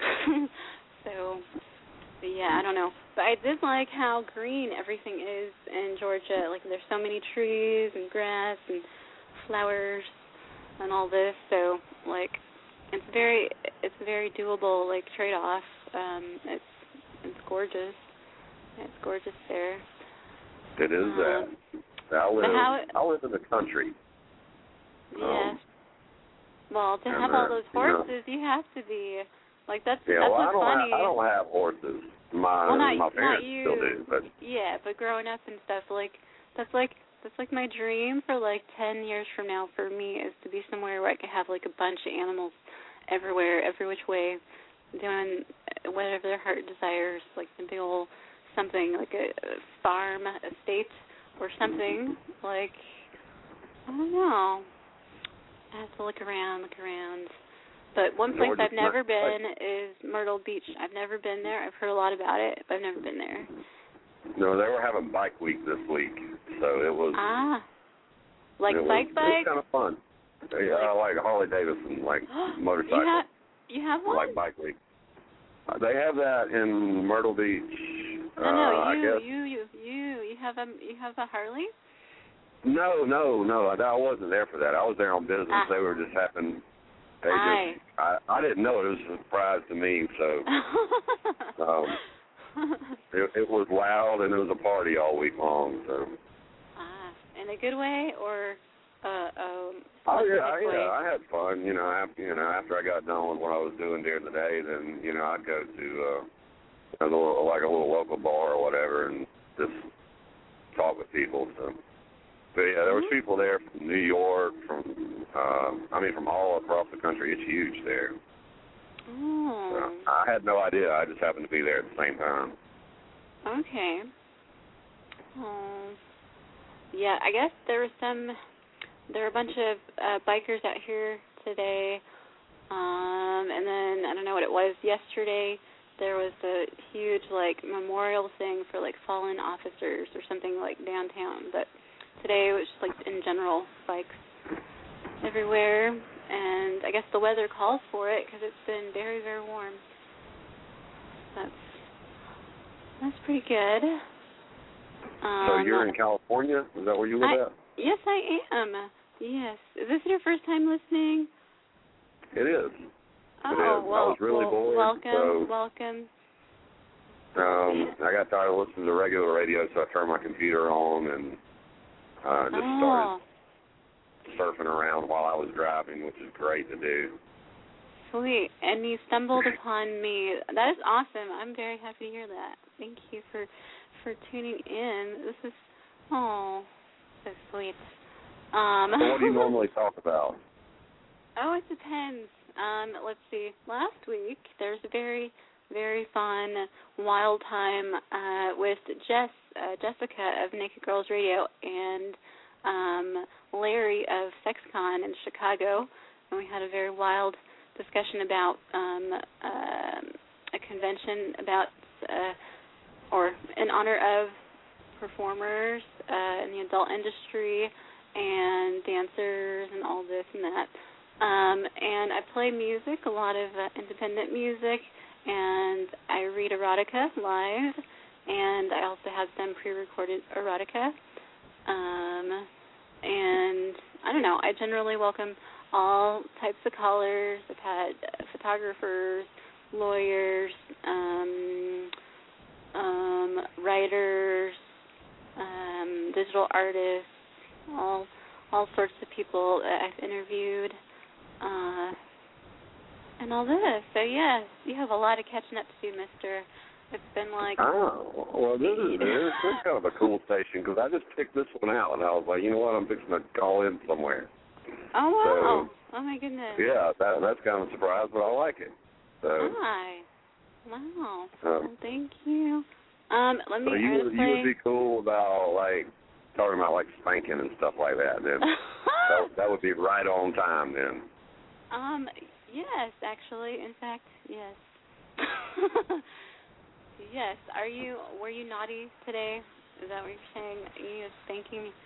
[SPEAKER 4] So, yeah, I don't know. But I did like how green everything is in Georgia. Like, there's so many trees and grass and flowers and all this. So, like, it's very, it's very doable, like, trade-off. Um, it's, it's gorgeous. It's gorgeous there.
[SPEAKER 7] It is
[SPEAKER 4] um,
[SPEAKER 7] that. I live,
[SPEAKER 4] how it,
[SPEAKER 7] I live in the country.
[SPEAKER 4] Yeah.
[SPEAKER 7] Um,
[SPEAKER 4] Well, to have
[SPEAKER 7] uh,
[SPEAKER 4] all those horses,
[SPEAKER 7] you, know,
[SPEAKER 4] you have to be like that's
[SPEAKER 7] yeah,
[SPEAKER 4] that's
[SPEAKER 7] well,
[SPEAKER 4] what's
[SPEAKER 7] I don't
[SPEAKER 4] funny.
[SPEAKER 7] Have, I don't have horses. My
[SPEAKER 4] well, not,
[SPEAKER 7] my parents
[SPEAKER 4] not you.
[SPEAKER 7] still do, but
[SPEAKER 4] yeah, but growing up and stuff, like that's like that's like my dream for like ten years from now. For me, is to be somewhere where I could have like a bunch of animals everywhere, every which way, doing whatever their heart desires, like a big old something like a, a farm, estate, or something. Like I don't know. I have to look around, look around. But one place
[SPEAKER 7] Georgia's
[SPEAKER 4] I've never
[SPEAKER 7] not,
[SPEAKER 4] been
[SPEAKER 7] like,
[SPEAKER 4] is Myrtle Beach. I've never been there. I've heard a lot about it, but I've never been there.
[SPEAKER 7] No, they were having bike week this week, so it was.
[SPEAKER 4] Ah. Like
[SPEAKER 7] it
[SPEAKER 4] bike
[SPEAKER 7] was,
[SPEAKER 4] bike?
[SPEAKER 7] It was kind of fun. Yeah, I like Harley Davidson, like motorcycle.
[SPEAKER 4] You have, you have one?
[SPEAKER 7] Like bike league. Uh, they have that in Myrtle Beach.
[SPEAKER 4] No,
[SPEAKER 7] uh,
[SPEAKER 4] no,
[SPEAKER 7] I
[SPEAKER 4] you,
[SPEAKER 7] guess.
[SPEAKER 4] you, you, you, you have a, you have a Harley?
[SPEAKER 7] No, no, no. I, I wasn't there for that. I was there on business.
[SPEAKER 4] Ah.
[SPEAKER 7] They were just happened. They
[SPEAKER 4] Aye.
[SPEAKER 7] just. I, I didn't know it. It was a surprise to me. So. um, it, it was loud and it was a party all week long. So.
[SPEAKER 4] Ah, in a good way or uh, um.
[SPEAKER 7] Oh yeah, I,
[SPEAKER 4] way?
[SPEAKER 7] yeah. I had fun. You know, after you know, after I got done with what I was doing during the day, then you know, I'd go to uh, a little, like a little local bar or whatever, and just talk with people. So. But yeah, there was
[SPEAKER 4] Mm-hmm.
[SPEAKER 7] people there from New York, from uh, I mean, from all across the country. It's huge there.
[SPEAKER 4] Oh.
[SPEAKER 7] So I had no idea. I just happened to be there at the same time.
[SPEAKER 4] Okay. Oh. Yeah, I guess there were some. There were a bunch of uh, bikers out here today, um, and then I don't know what it was yesterday. There was a huge like memorial thing for like fallen officers or something like downtown, but today it was just like in general bikes everywhere, and I guess the weather calls for it because it's been very very warm. That's that's pretty good. Um,
[SPEAKER 7] So you're in California? Is that where you live
[SPEAKER 4] I,
[SPEAKER 7] at?
[SPEAKER 4] Yes, I am. Yes. Is this your first time listening?
[SPEAKER 7] It is.
[SPEAKER 4] Oh,
[SPEAKER 7] it is.
[SPEAKER 4] well,
[SPEAKER 7] I was really
[SPEAKER 4] well,
[SPEAKER 7] bored.
[SPEAKER 4] welcome,
[SPEAKER 7] so,
[SPEAKER 4] welcome.
[SPEAKER 7] Um, I got tired of listening to regular radio, so I turned my computer on and uh, just
[SPEAKER 4] Oh,
[SPEAKER 7] started surfing around while I was driving, which is great to do.
[SPEAKER 4] sweet. And you stumbled upon me. That is awesome. I'm very happy to hear that. Thank you for, for tuning in. This is, oh, so sweet. Um,
[SPEAKER 7] So what do you normally talk about?
[SPEAKER 4] Oh, it depends. Um, let's see. Last week, there was a very, very fun, wild time uh, with Jess, uh, Jessica of Naked Girls Radio and um, Larry of SexCon in Chicago, and we had a very wild discussion about um, uh, a convention about, uh, or in honor of performers uh, in the adult industry and dancers and all this and that. Um, and I play music, a lot of uh, independent music, and I read erotica live, and I also have some pre-recorded erotica. Um, and I don't know, I generally welcome all types of callers. I've had uh, photographers, lawyers, um, um, writers, um, digital artists, all all sorts of people that I've interviewed, uh, and all this. So yes, you have a lot of catching up to do, Mister. It's been like
[SPEAKER 7] Oh, well, this is, this is kind of a cool station because I just picked this one out, and I was like, you know what, I'm fixing to call in somewhere.
[SPEAKER 4] oh wow,
[SPEAKER 7] So,
[SPEAKER 4] oh my goodness.
[SPEAKER 7] Yeah, that, that's kind of a surprise, but I like it. So,
[SPEAKER 4] Hi. Wow.
[SPEAKER 7] um,
[SPEAKER 4] Well, thank you. Um, let me.
[SPEAKER 7] so you
[SPEAKER 4] I'm
[SPEAKER 7] would
[SPEAKER 4] gonna
[SPEAKER 7] you
[SPEAKER 4] play.
[SPEAKER 7] would be cool about like talking about like spanking and stuff like that. Then that, that would be right on time. Then.
[SPEAKER 4] Um, yes, actually, in fact, yes. Yes. Are you? Were you naughty today? Is that what you're saying? You were spanking me.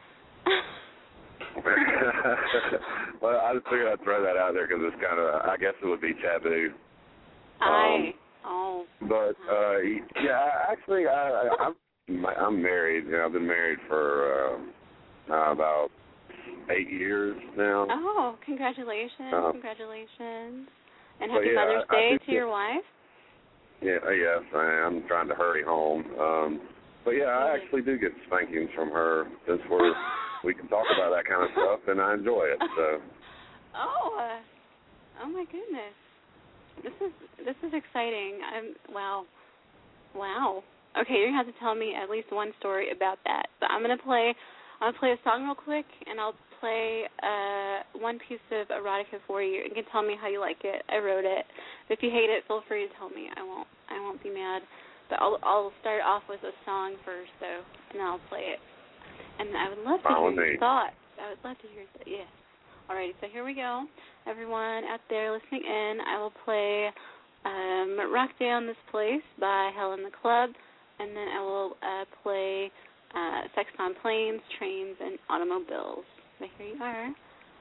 [SPEAKER 7] Well, I just figured I'd throw that out there because it's kind of, I guess it would be taboo.
[SPEAKER 4] I. Oh.
[SPEAKER 7] But uh, yeah, actually, I, I, I'm I'm married. You know, I've been married for uh, uh, about eight years now.
[SPEAKER 4] Oh, congratulations!
[SPEAKER 7] Uh,
[SPEAKER 4] congratulations! And
[SPEAKER 7] but
[SPEAKER 4] happy
[SPEAKER 7] yeah,
[SPEAKER 4] Mother's
[SPEAKER 7] I- I
[SPEAKER 4] Day
[SPEAKER 7] think
[SPEAKER 4] to your
[SPEAKER 7] that-
[SPEAKER 4] wife.
[SPEAKER 7] Yeah, uh, yes, I am trying to hurry home. Um, but yeah, I actually do get spankings from her since we're we can talk about that kind of stuff, and I enjoy it. So.
[SPEAKER 4] Oh, uh, oh my goodness! This is this is exciting. I'm wow, wow. Okay, you're gonna have to tell me at least one story about that. But I'm gonna play. I'm gonna play a song real quick, and I'll play uh, one piece of erotica for you. You can tell me how you like it. I wrote it. If you hate it, feel free to tell me. I won't. I won't be mad. But I'll I'll start off with a song first, though, and then I'll play it. And I would love to
[SPEAKER 7] Follow
[SPEAKER 4] hear
[SPEAKER 7] me.
[SPEAKER 4] your thoughts. I would love to hear your thoughts. Yes. Alrighty. So here we go. Everyone out there listening in, I will play um, "Rock Down This Place" by Helen the Club, and then I will uh, play uh, "Sex on Planes, Trains, and Automobiles." So here you are.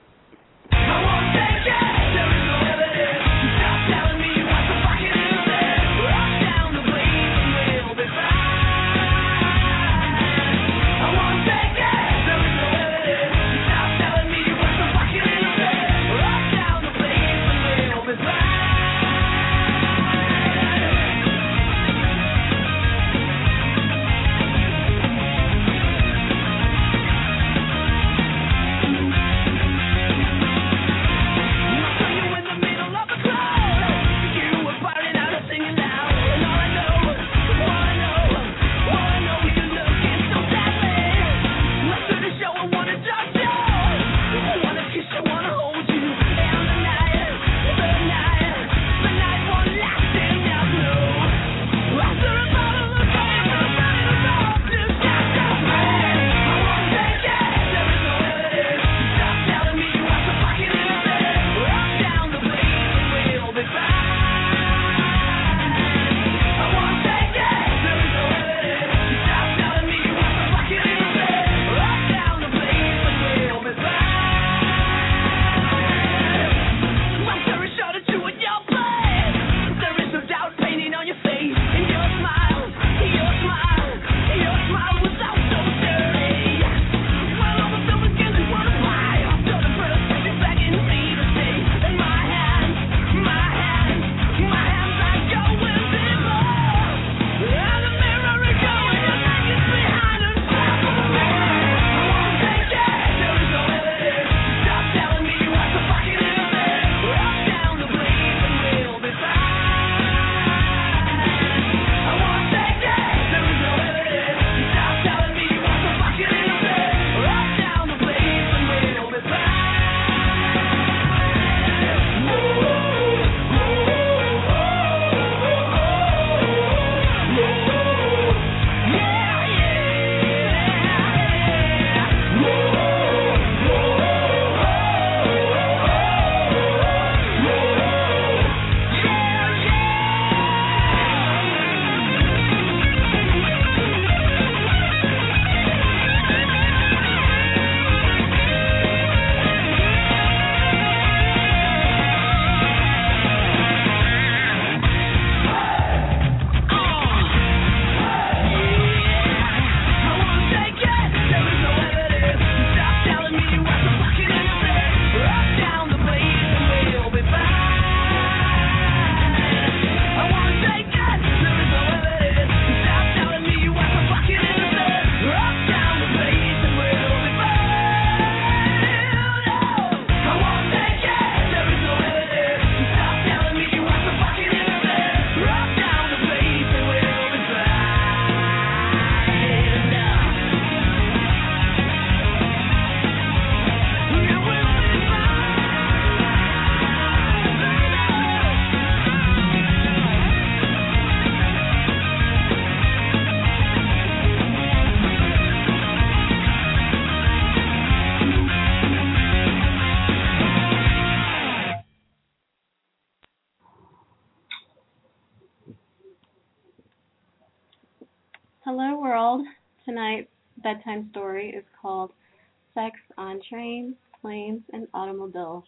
[SPEAKER 4] Hello World. Tonight's bedtime story is called Sex on Trains, Planes, and Automobiles.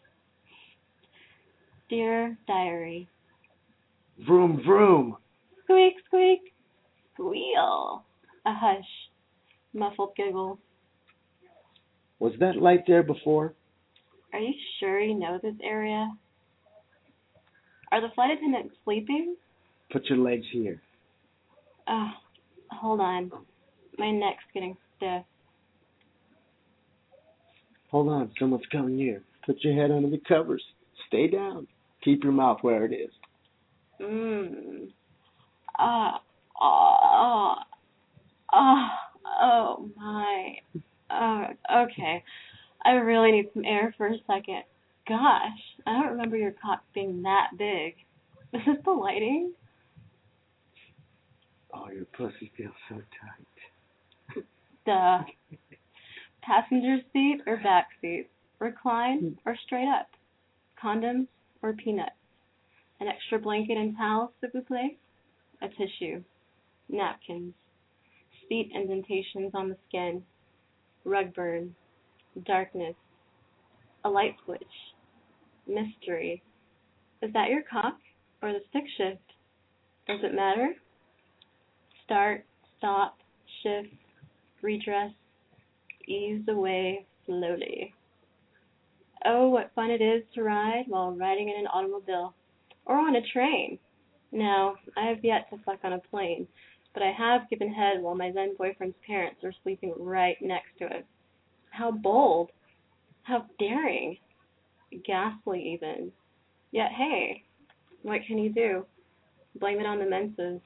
[SPEAKER 4] Dear Diary.
[SPEAKER 9] Vroom, vroom.
[SPEAKER 4] Squeak, squeak, squeal. A hush. Muffled giggles.
[SPEAKER 9] Was that light there before?
[SPEAKER 4] Are you sure you know this area? Are the flight attendants sleeping?
[SPEAKER 9] Put your legs here.
[SPEAKER 4] Oh, hold on. My neck's getting stiff.
[SPEAKER 9] Hold on, someone's coming here. Put your head under the covers. Stay down. Keep your mouth where it is.
[SPEAKER 4] Mmm. Ah. Ah. Ah. Oh, my. Oh, okay. I really need some air for a second. Gosh, I don't remember your cock being that big. Is this the lighting?
[SPEAKER 9] Oh, your pussy feels so tight.
[SPEAKER 4] Duh. Passenger seat or back seat? Recline or straight up? Condoms or peanuts? An extra blanket and towel, s'il vous plaît? A tissue. Napkins. Seat indentations on the skin. Rug burn. darkness, a light switch, mystery. Is that your cock or the stick shift? Does it matter? Start, stop, shift, redress, ease away slowly. Oh, what fun it is to ride while riding in an automobile or on a train. Now, I have yet to fuck on a plane, but I have given head while my then boyfriend's parents are sleeping right next to it. How bold. How daring. Ghastly, even. Yet, hey, what can you do? Blame it on the menses.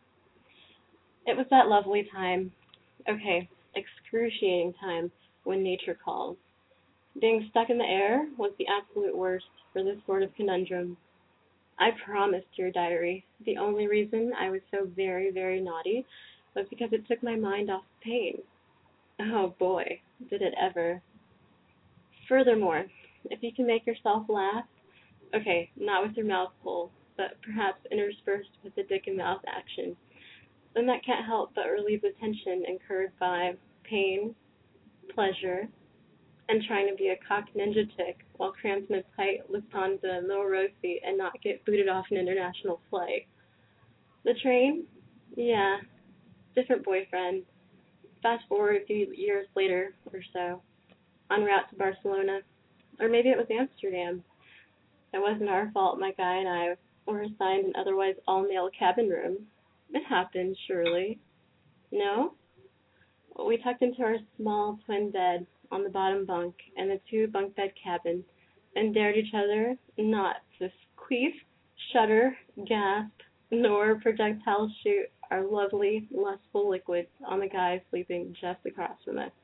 [SPEAKER 4] It was that lovely time. Okay, excruciating time when nature calls. Being stuck in the air was the absolute worst for this sort of conundrum. I promise, dear diary, the only reason I was so very, very naughty was because it took my mind off pain. Oh boy, did it ever. Furthermore, if you can make yourself laugh, okay, not with your mouth full, but perhaps interspersed with the dick and mouth action, then that can't help but relieve the tension incurred by pain, pleasure, and trying to be a cock ninja chick while cramped in a tight Lufthansa low row seat and not get booted off an international flight. The train? Yeah, different boyfriend. Fast forward a few years later or so, en route to Barcelona, or maybe it was Amsterdam. It wasn't our fault my guy and I were assigned an otherwise all-male cabin room. It happened, surely. No? Well, we tucked into our small twin bed on the bottom bunk in the two-bunk bed cabin and dared each other not to queef, shudder, gasp, nor projectile shoot our lovely, lustful liquids on the guy sleeping just across from us.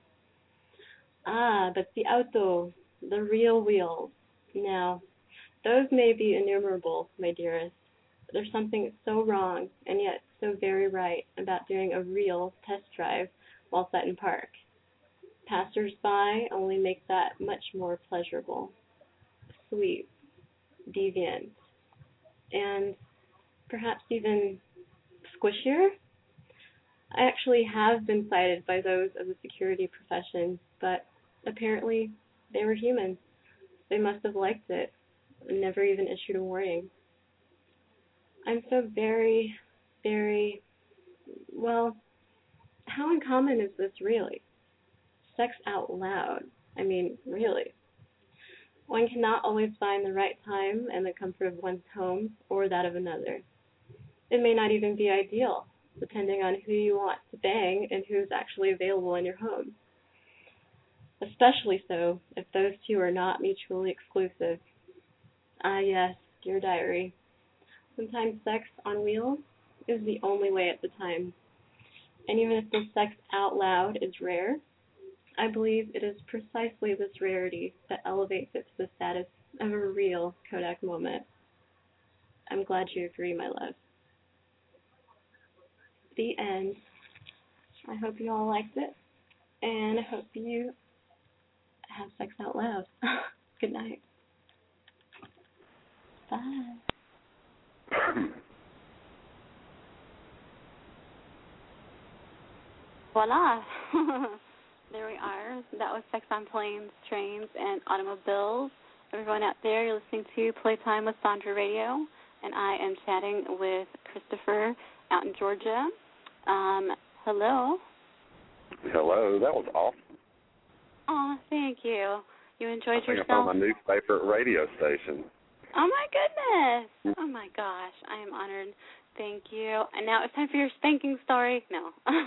[SPEAKER 4] Ah, but the auto, the real wheels. Now, those may be innumerable, my dearest. There's something so wrong and yet so very right about doing a real test drive while set in park. Passers-by only make that much more pleasurable, sweet, deviant, and perhaps even squishier. I actually have been cited by those of the security profession, but apparently they were human. They must have liked it and never even issued a warning. I'm so very, very, well, how uncommon is this really? Sex out loud. I mean, really. One cannot always find the right time and the comfort of one's home or that of another. It may not even be ideal, depending on who you want to bang and who's actually available in your home. Especially so if those two are not mutually exclusive. Ah, yes, dear diary. Sometimes sex on wheels is the only way at the time. And even if the sex out loud is rare, I believe it is precisely this rarity that elevates it to the status of a real Kodak moment. I'm glad you agree, my love. The end. I hope you all liked it, and I hope you have sex out loud. Good night. Bye. Voila. There we are. That was Sex on Planes, Trains, and Automobiles. Everyone out there, you're listening to Playtime with Sandra Radio, and I am chatting with Christopher out in Georgia. Um, hello.
[SPEAKER 7] Hello. That was awesome.
[SPEAKER 4] Oh, thank you. You enjoyed
[SPEAKER 7] I think
[SPEAKER 4] yourself?
[SPEAKER 7] I found my new favorite radio station.
[SPEAKER 4] Oh, my goodness. Oh, my gosh. I am honored. Thank you. And now it's time for your spanking story. No.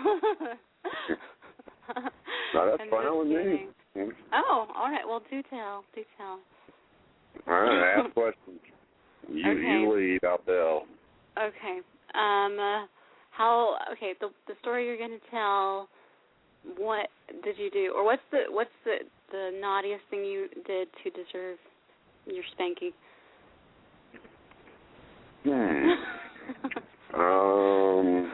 [SPEAKER 7] No, that's
[SPEAKER 4] I'm
[SPEAKER 7] fine with me.
[SPEAKER 4] Oh, all right. Well, do tell. Do tell.
[SPEAKER 7] All right, ask questions. You,
[SPEAKER 4] okay.
[SPEAKER 7] you lead, I'll tell.
[SPEAKER 4] Okay. Um, uh, how? Okay. The the story you're going to tell. What did you do, or what's the what's the the naughtiest thing you did to deserve your spanking?
[SPEAKER 7] Hmm. um.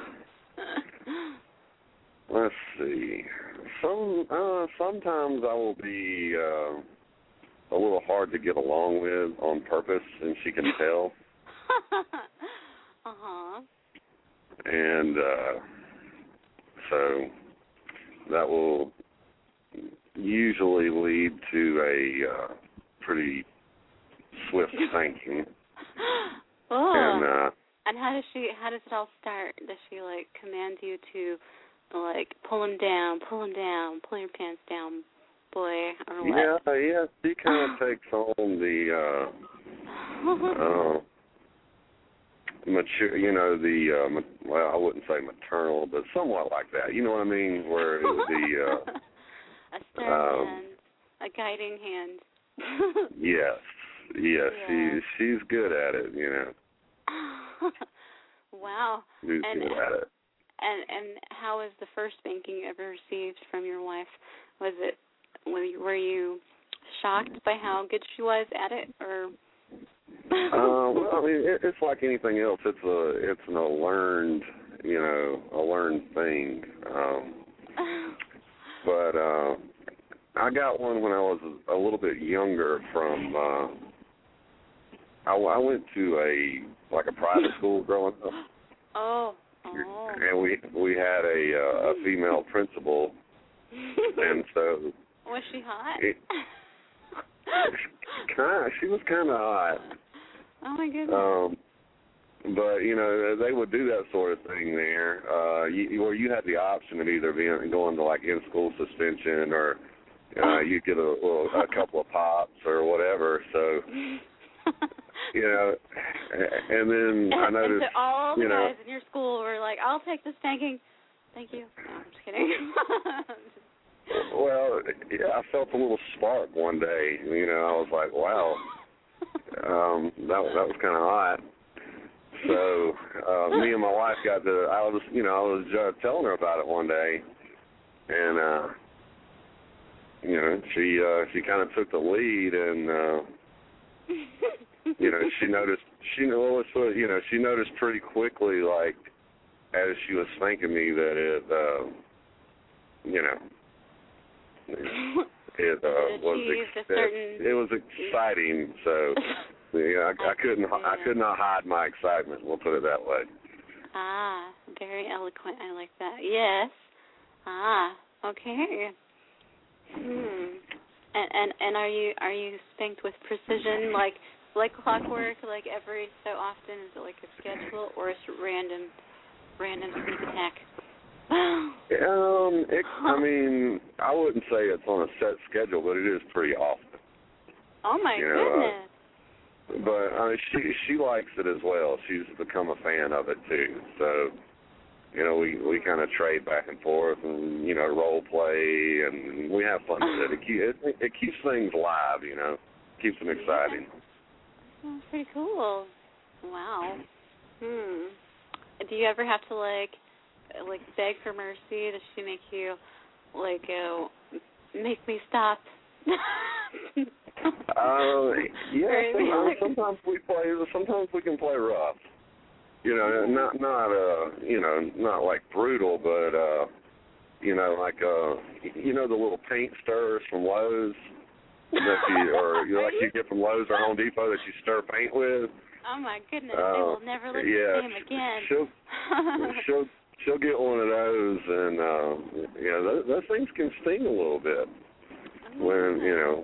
[SPEAKER 7] Let's see. Some uh, sometimes I will be uh, a little hard to get along with on purpose, and she can tell.
[SPEAKER 4] uh huh.
[SPEAKER 7] And uh, so that will usually lead to a uh, pretty swift thinking.
[SPEAKER 4] Oh.
[SPEAKER 7] And uh,
[SPEAKER 4] and how does she? How does it all start? Does she like command you to like pull him down, pull him down, pull your pants down, boy, or what?
[SPEAKER 7] yeah, yeah, she kind of takes on the uh, uh, mature, you know, the uh, ma- well, I wouldn't say maternal, but somewhat like that. You know what I mean? Where it was the uh,
[SPEAKER 4] a stern
[SPEAKER 7] um,
[SPEAKER 4] hand, a guiding hand.
[SPEAKER 7] yes, yes,
[SPEAKER 4] Yeah.
[SPEAKER 7] she she's good at it. You know.
[SPEAKER 4] Wow.
[SPEAKER 7] She's
[SPEAKER 4] and,
[SPEAKER 7] good at it.
[SPEAKER 4] And and how was the first spanking you ever received from your wife? Was it were you, were you shocked by how good she was at it, or?
[SPEAKER 7] uh, well, I mean, it, it's like anything else. It's a it's an a learned, you know, a learned thing. Um, but uh, I got one when I was a little bit younger. From uh, I, I went to a like a private school growing up.
[SPEAKER 4] Oh. Oh.
[SPEAKER 7] And we we had a uh, a female principal, and so
[SPEAKER 4] was she hot?
[SPEAKER 7] It, kind of, she was kind of hot.
[SPEAKER 4] Oh my goodness.
[SPEAKER 7] Um, but you know they would do that sort of thing there. Uh, you, or you had the option of either being going to like in school suspension, or uh, you get a, little, a couple of pops or whatever. So. You know, and then I noticed,
[SPEAKER 4] and so all the
[SPEAKER 7] you know,
[SPEAKER 4] guys in your school were like, "I'll take the spanking." Thank you. No, I'm just kidding.
[SPEAKER 7] Well, yeah, I felt a little spark one day. You know, I was like, "Wow, um, that that was kind of hot." So uh, me and my wife got to. I was, you know, I was uh, telling her about it one day, and uh, you know, she uh, she kind of took the lead and. Uh, You know, she noticed. She noticed. You know, she noticed pretty quickly, like as she was spanking me, that it, uh, you know, it uh, was. Ex- it, it was exciting. So, yeah, I, I couldn't. I could not hide my excitement. We'll put it that way.
[SPEAKER 4] Ah, very eloquent. I like that. Yes. Ah. Okay. Hmm. And, and and are you are you spanked with precision, like like clockwork, like every so often? Is it like a schedule, or is it random random sneak attack?
[SPEAKER 7] um, it, I mean, I wouldn't say it's on a set schedule, but it is pretty often.
[SPEAKER 4] Oh my
[SPEAKER 7] you know,
[SPEAKER 4] goodness!
[SPEAKER 7] Uh, but I mean, she she likes it as well. She's become a fan of it too. So. You know, we, we kind of trade back and forth and, you know, role play, and we have fun with it. It, it, it keeps things live, you know, keeps them exciting.
[SPEAKER 4] Yeah. That's pretty cool. Wow. Hmm. Do you ever have to, like, like beg for mercy? Does she make you, like, uh, make me stop?
[SPEAKER 7] uh, yeah, sometimes, sometimes we play, sometimes we can play rough. You know, not not uh, you know, not like brutal, but uh, you know, like uh, you know, the little paint stirrers from Lowe's that you, or you know, like you get from Lowe's or Home Depot that you stir paint with.
[SPEAKER 4] Oh my goodness,
[SPEAKER 7] uh,
[SPEAKER 4] they will never look
[SPEAKER 7] yeah,
[SPEAKER 4] the same again.
[SPEAKER 7] She'll she'll she'll get one of those, and uh, you know, those, those things can sting a little bit oh, when you know.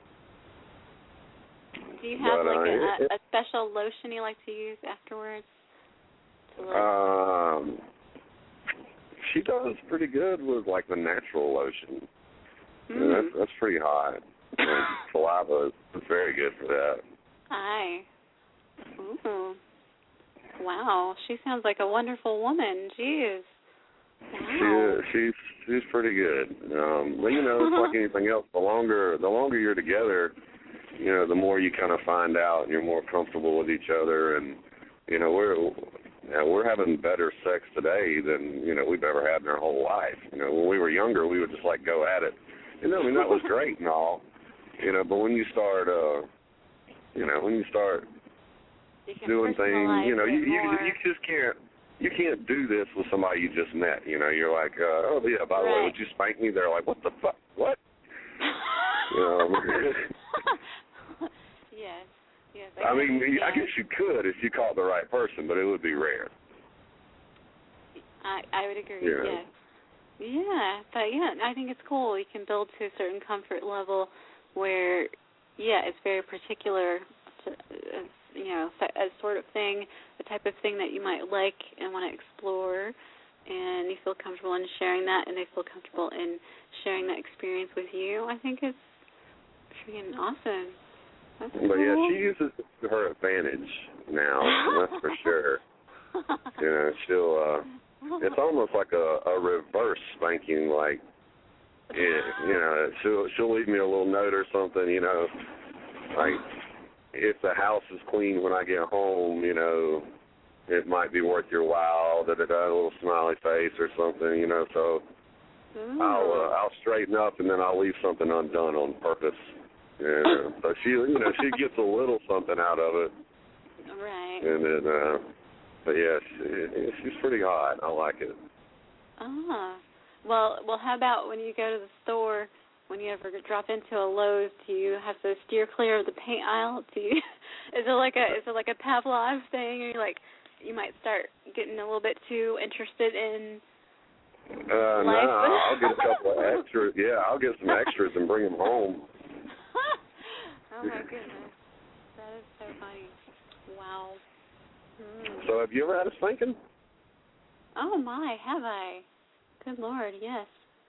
[SPEAKER 4] Do you have
[SPEAKER 7] but,
[SPEAKER 4] like
[SPEAKER 7] uh,
[SPEAKER 4] a,
[SPEAKER 7] it,
[SPEAKER 4] a special lotion you like to use afterwards?
[SPEAKER 7] Um, she does pretty good with like the natural lotion. Mm. Yeah, that's, that's pretty hot. And saliva is very good for that.
[SPEAKER 4] Aye. Ooh. Wow. She sounds like a wonderful woman. Jeez. Wow.
[SPEAKER 7] She she's she's pretty good. Um, but you know, it's like anything else. The longer the longer you're together, you know, the more you kind of find out, and you're more comfortable with each other, and you know, we're. Yeah, we're having better sex today than, you know, we've ever had in our whole life. You know, when we were younger, we would just, like, go at it. And, I mean, that was great and all, you know, but when you start, uh, you know, when you start
[SPEAKER 4] you
[SPEAKER 7] doing things, you know, you, you
[SPEAKER 4] you
[SPEAKER 7] you just can't, you can't do this with somebody you just met. You know, you're like, uh, oh, yeah, by the
[SPEAKER 4] right.
[SPEAKER 7] way, would you spank me? They're like, what the fuck? What? you know,
[SPEAKER 4] yes. Yes,
[SPEAKER 7] I, I mean,
[SPEAKER 4] understand.
[SPEAKER 7] I guess you could if you caught the right person, but it would be rare.
[SPEAKER 4] I I would agree.
[SPEAKER 7] Yeah.
[SPEAKER 4] Yes. Yeah, but yeah, I think it's cool. You can build to a certain comfort level where, yeah, it's very particular, to, uh, you know, a sort of thing, the type of thing that you might like and want to explore, and you feel comfortable in sharing that, and they feel comfortable in sharing that experience with you. I think it's freaking awesome. That's
[SPEAKER 7] but
[SPEAKER 4] cool.
[SPEAKER 7] yeah, she uses it to her advantage now. That's for sure. You know, she'll. Uh, it's almost like a, a reverse spanking. Like, yeah, you know, she'll she'll leave me a little note or something. You know, like if the house is clean when I get home, you know, it might be worth your while. Da da da, a little smiley face or something. You know, so
[SPEAKER 4] Ooh.
[SPEAKER 7] I'll uh, I'll straighten up and then I'll leave something undone on purpose. Yeah, so she, you know, she gets a little something out of it.
[SPEAKER 4] Right.
[SPEAKER 7] And then, uh, but yeah, she, she's pretty hot. I like it.
[SPEAKER 4] Ah. Well, well, how about when you go to the store, when you ever drop into a Lowe's, do you have to steer clear of the paint aisle? Do you, is it like a, is it like a Pavlov thing, or you like, you might start getting a little bit too interested in
[SPEAKER 7] Uh,
[SPEAKER 4] life?
[SPEAKER 7] no, I'll get a couple of extras. Yeah, I'll get some extras and bring them home.
[SPEAKER 4] Oh my goodness, that is so funny. Wow. Mm.
[SPEAKER 7] So have you ever had a spanking?
[SPEAKER 4] Oh my, have I? Good Lord, yes.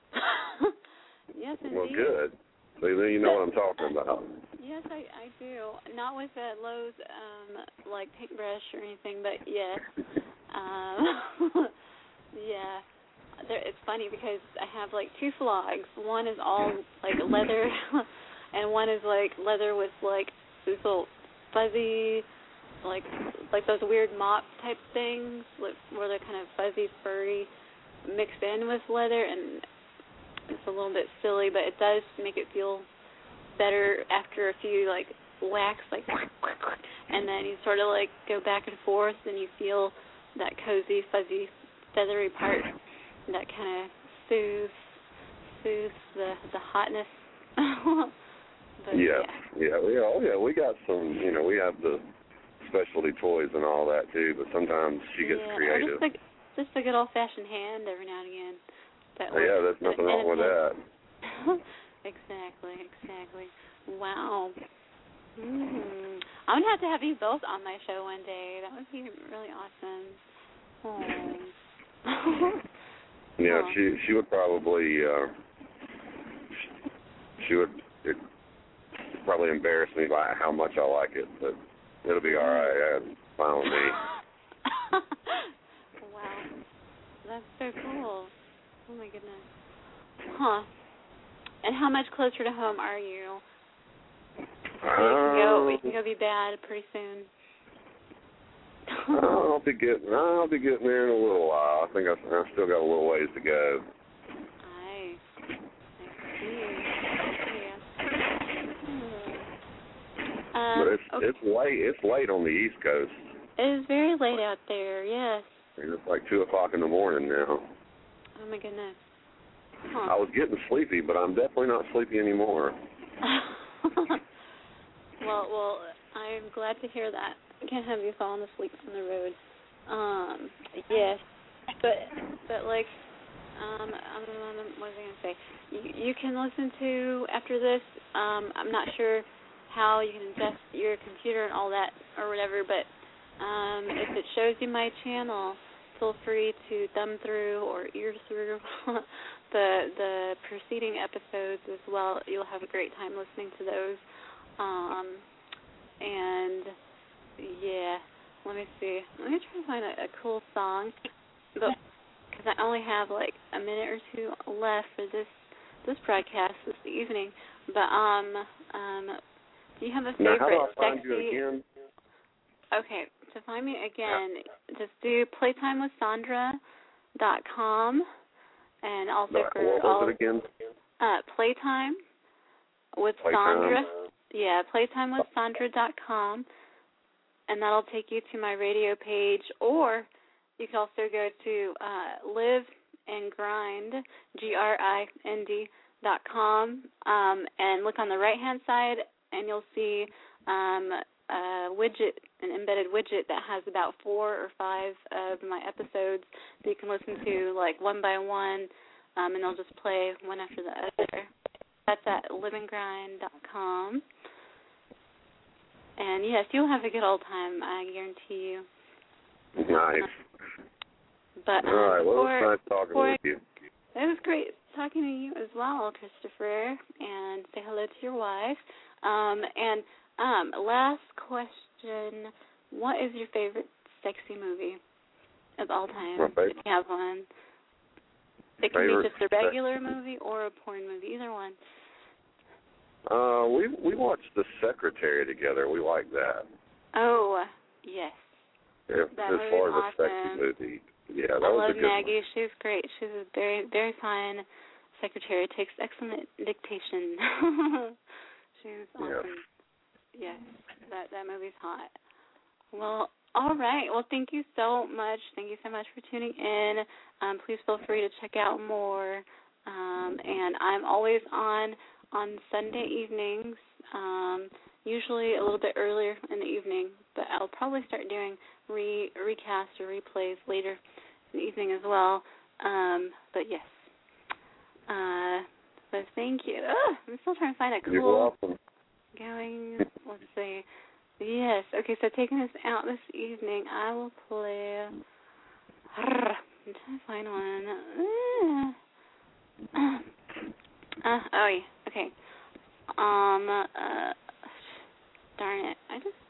[SPEAKER 4] Yes, indeed.
[SPEAKER 7] Well, good. So then you know what I'm talking about.
[SPEAKER 4] Yes, I, I do. Not with a Lowe's, um, like, paintbrush or anything, but yes. Um, yeah. There, it's funny because I have, like, two flogs. One is all, like, leather, and one is, like, leather with, like, these little fuzzy, like, like those weird mop type things like, where they're kind of fuzzy, furry, mixed in with leather, and it's a little bit silly, but it does make it feel better after a few, like, whacks, like, and then you sort of, like, go back and forth, and you feel that cozy, fuzzy, feathery part that kind of soothes, soothes the, the hotness. But,
[SPEAKER 7] yeah,
[SPEAKER 4] yeah.
[SPEAKER 7] yeah, we oh yeah, we got some. You know, we have the specialty toys and all that too. But sometimes she gets
[SPEAKER 4] yeah,
[SPEAKER 7] creative.
[SPEAKER 4] Or just, a, just a good old-fashioned hand every now and again. That
[SPEAKER 7] Oh, yeah, there's nothing wrong with that.
[SPEAKER 4] Exactly, exactly. Wow. Mm. I'm gonna have to have you both on my show one day. That would be really awesome. Oh.
[SPEAKER 7] Yeah,
[SPEAKER 4] Oh.
[SPEAKER 7] she she would probably uh, she would it probably embarrass me by how much I like it, but it'll be all right. It's fine with me.
[SPEAKER 4] Wow, that's so cool. Oh my goodness. Huh. And how much closer to home are you? So you can go. We can go be bad pretty soon.
[SPEAKER 7] I'll be getting. I'll be getting there in a little while. I think I, I still got a little ways to go.
[SPEAKER 4] Nice. I see. Yeah. Hmm. Um,
[SPEAKER 7] But it's
[SPEAKER 4] okay.
[SPEAKER 7] it's late. It's late on the East Coast.
[SPEAKER 4] It is very late out there. Yes.
[SPEAKER 7] It's like two o'clock in the morning now.
[SPEAKER 4] Oh my goodness. Huh.
[SPEAKER 7] I was getting sleepy, but I'm definitely not sleepy anymore.
[SPEAKER 4] well, well, I'm glad to hear that. I can't have you falling asleep on the road. Um, yes, but but like, um, um, what was I gonna say? You, you can listen to after this. Um, I'm not sure how you can adjust your computer and all that or whatever, but um, if it shows you my channel, feel free to thumb through or ear through the the preceding episodes as well. You'll have a great time listening to those. Um, and yeah, let me see. Let me try to find a, a cool song, but because I only have like a minute or two left for this this broadcast this evening. But um um, do you have a favorite
[SPEAKER 7] now, how do I find
[SPEAKER 4] sexy?
[SPEAKER 7] you again?
[SPEAKER 4] Okay, to find me again, just do playtime with sandra dot com, and also
[SPEAKER 7] No,
[SPEAKER 4] for
[SPEAKER 7] what was
[SPEAKER 4] all
[SPEAKER 7] it again?
[SPEAKER 4] uh, Playtime with
[SPEAKER 7] Playtime.
[SPEAKER 4] Sandra. Yeah, playtime with sandra dot com, and that'll take you to my radio page, or you can also go to uh, Live and Grind, G R I N D dot com, um, and look on the right-hand side, and you'll see um, a widget, an embedded widget that has about four or five of my episodes that you can listen to, like, one by one, um, and they'll just play one after the other. That's at live and grind dot com. And yes, you'll have a good old time, I guarantee you.
[SPEAKER 7] Nice.
[SPEAKER 4] But, um,
[SPEAKER 7] All right, well,
[SPEAKER 4] for,
[SPEAKER 7] it's nice talking
[SPEAKER 4] for,
[SPEAKER 7] with you.
[SPEAKER 4] It was great talking to you as well, Christopher, and say hello to your wife. Um, and um, last question, what is your favorite sexy movie of all time, if you have one? It can
[SPEAKER 7] Favorite
[SPEAKER 4] be just a regular movie or a porn movie, either one.
[SPEAKER 7] Uh, we we watched The Secretary together. We like that.
[SPEAKER 4] Oh, yes.
[SPEAKER 7] If,
[SPEAKER 4] That
[SPEAKER 7] as
[SPEAKER 4] movie's
[SPEAKER 7] far as
[SPEAKER 4] awesome.
[SPEAKER 7] a sexy movie, yeah, that
[SPEAKER 4] I
[SPEAKER 7] was
[SPEAKER 4] love
[SPEAKER 7] a good
[SPEAKER 4] Maggie.
[SPEAKER 7] one.
[SPEAKER 4] She's great. She's a very, very fine secretary. Takes excellent dictation. She's awesome. Yes, that that movie's hot. Well, all right. Well, thank you so much. Thank you so much for tuning in. Um, please feel free to check out more. Um, and I'm always on on Sunday evenings, um, usually a little bit earlier in the evening, but I'll probably start doing re recasts or replays later in the evening as well. Um, but yes. Uh, but thank you. Ugh, I'm still trying to find a cool
[SPEAKER 7] You're welcome.
[SPEAKER 4] going. Let's see. Yes. Okay, so taking us out this evening, I will play. I'm trying to find one. Uh, uh, oh, yeah. Okay. Um, uh, darn it. I just.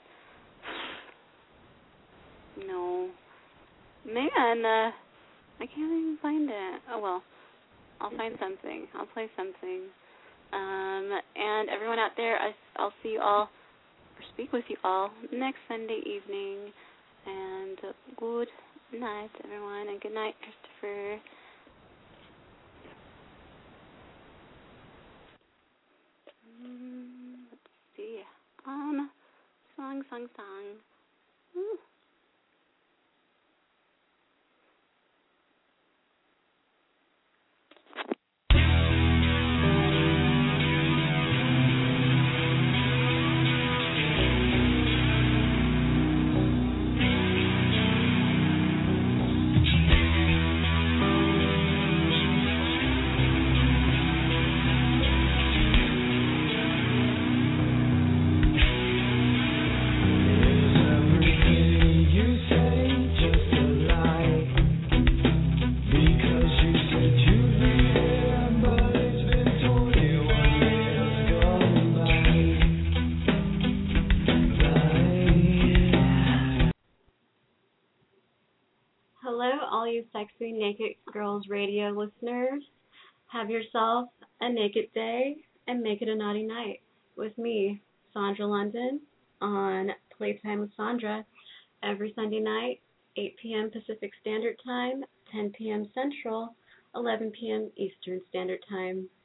[SPEAKER 4] No. Man, uh, I can't even find it. Oh, well. I'll find something. I'll play something. Um, and everyone out there, I, I'll see you all, or speak with you all, next Sunday evening. And good night, everyone, and good night, Christopher. Mm, let's see. Um, song, song, song. Ooh.
[SPEAKER 10] Sexy Naked Girls Radio listeners, have yourself a naked day and make it a naughty night with me, Sandra London, on Playtime with Sandra every Sunday night, eight p.m. Pacific Standard Time, ten p.m. Central, eleven p.m. Eastern Standard Time.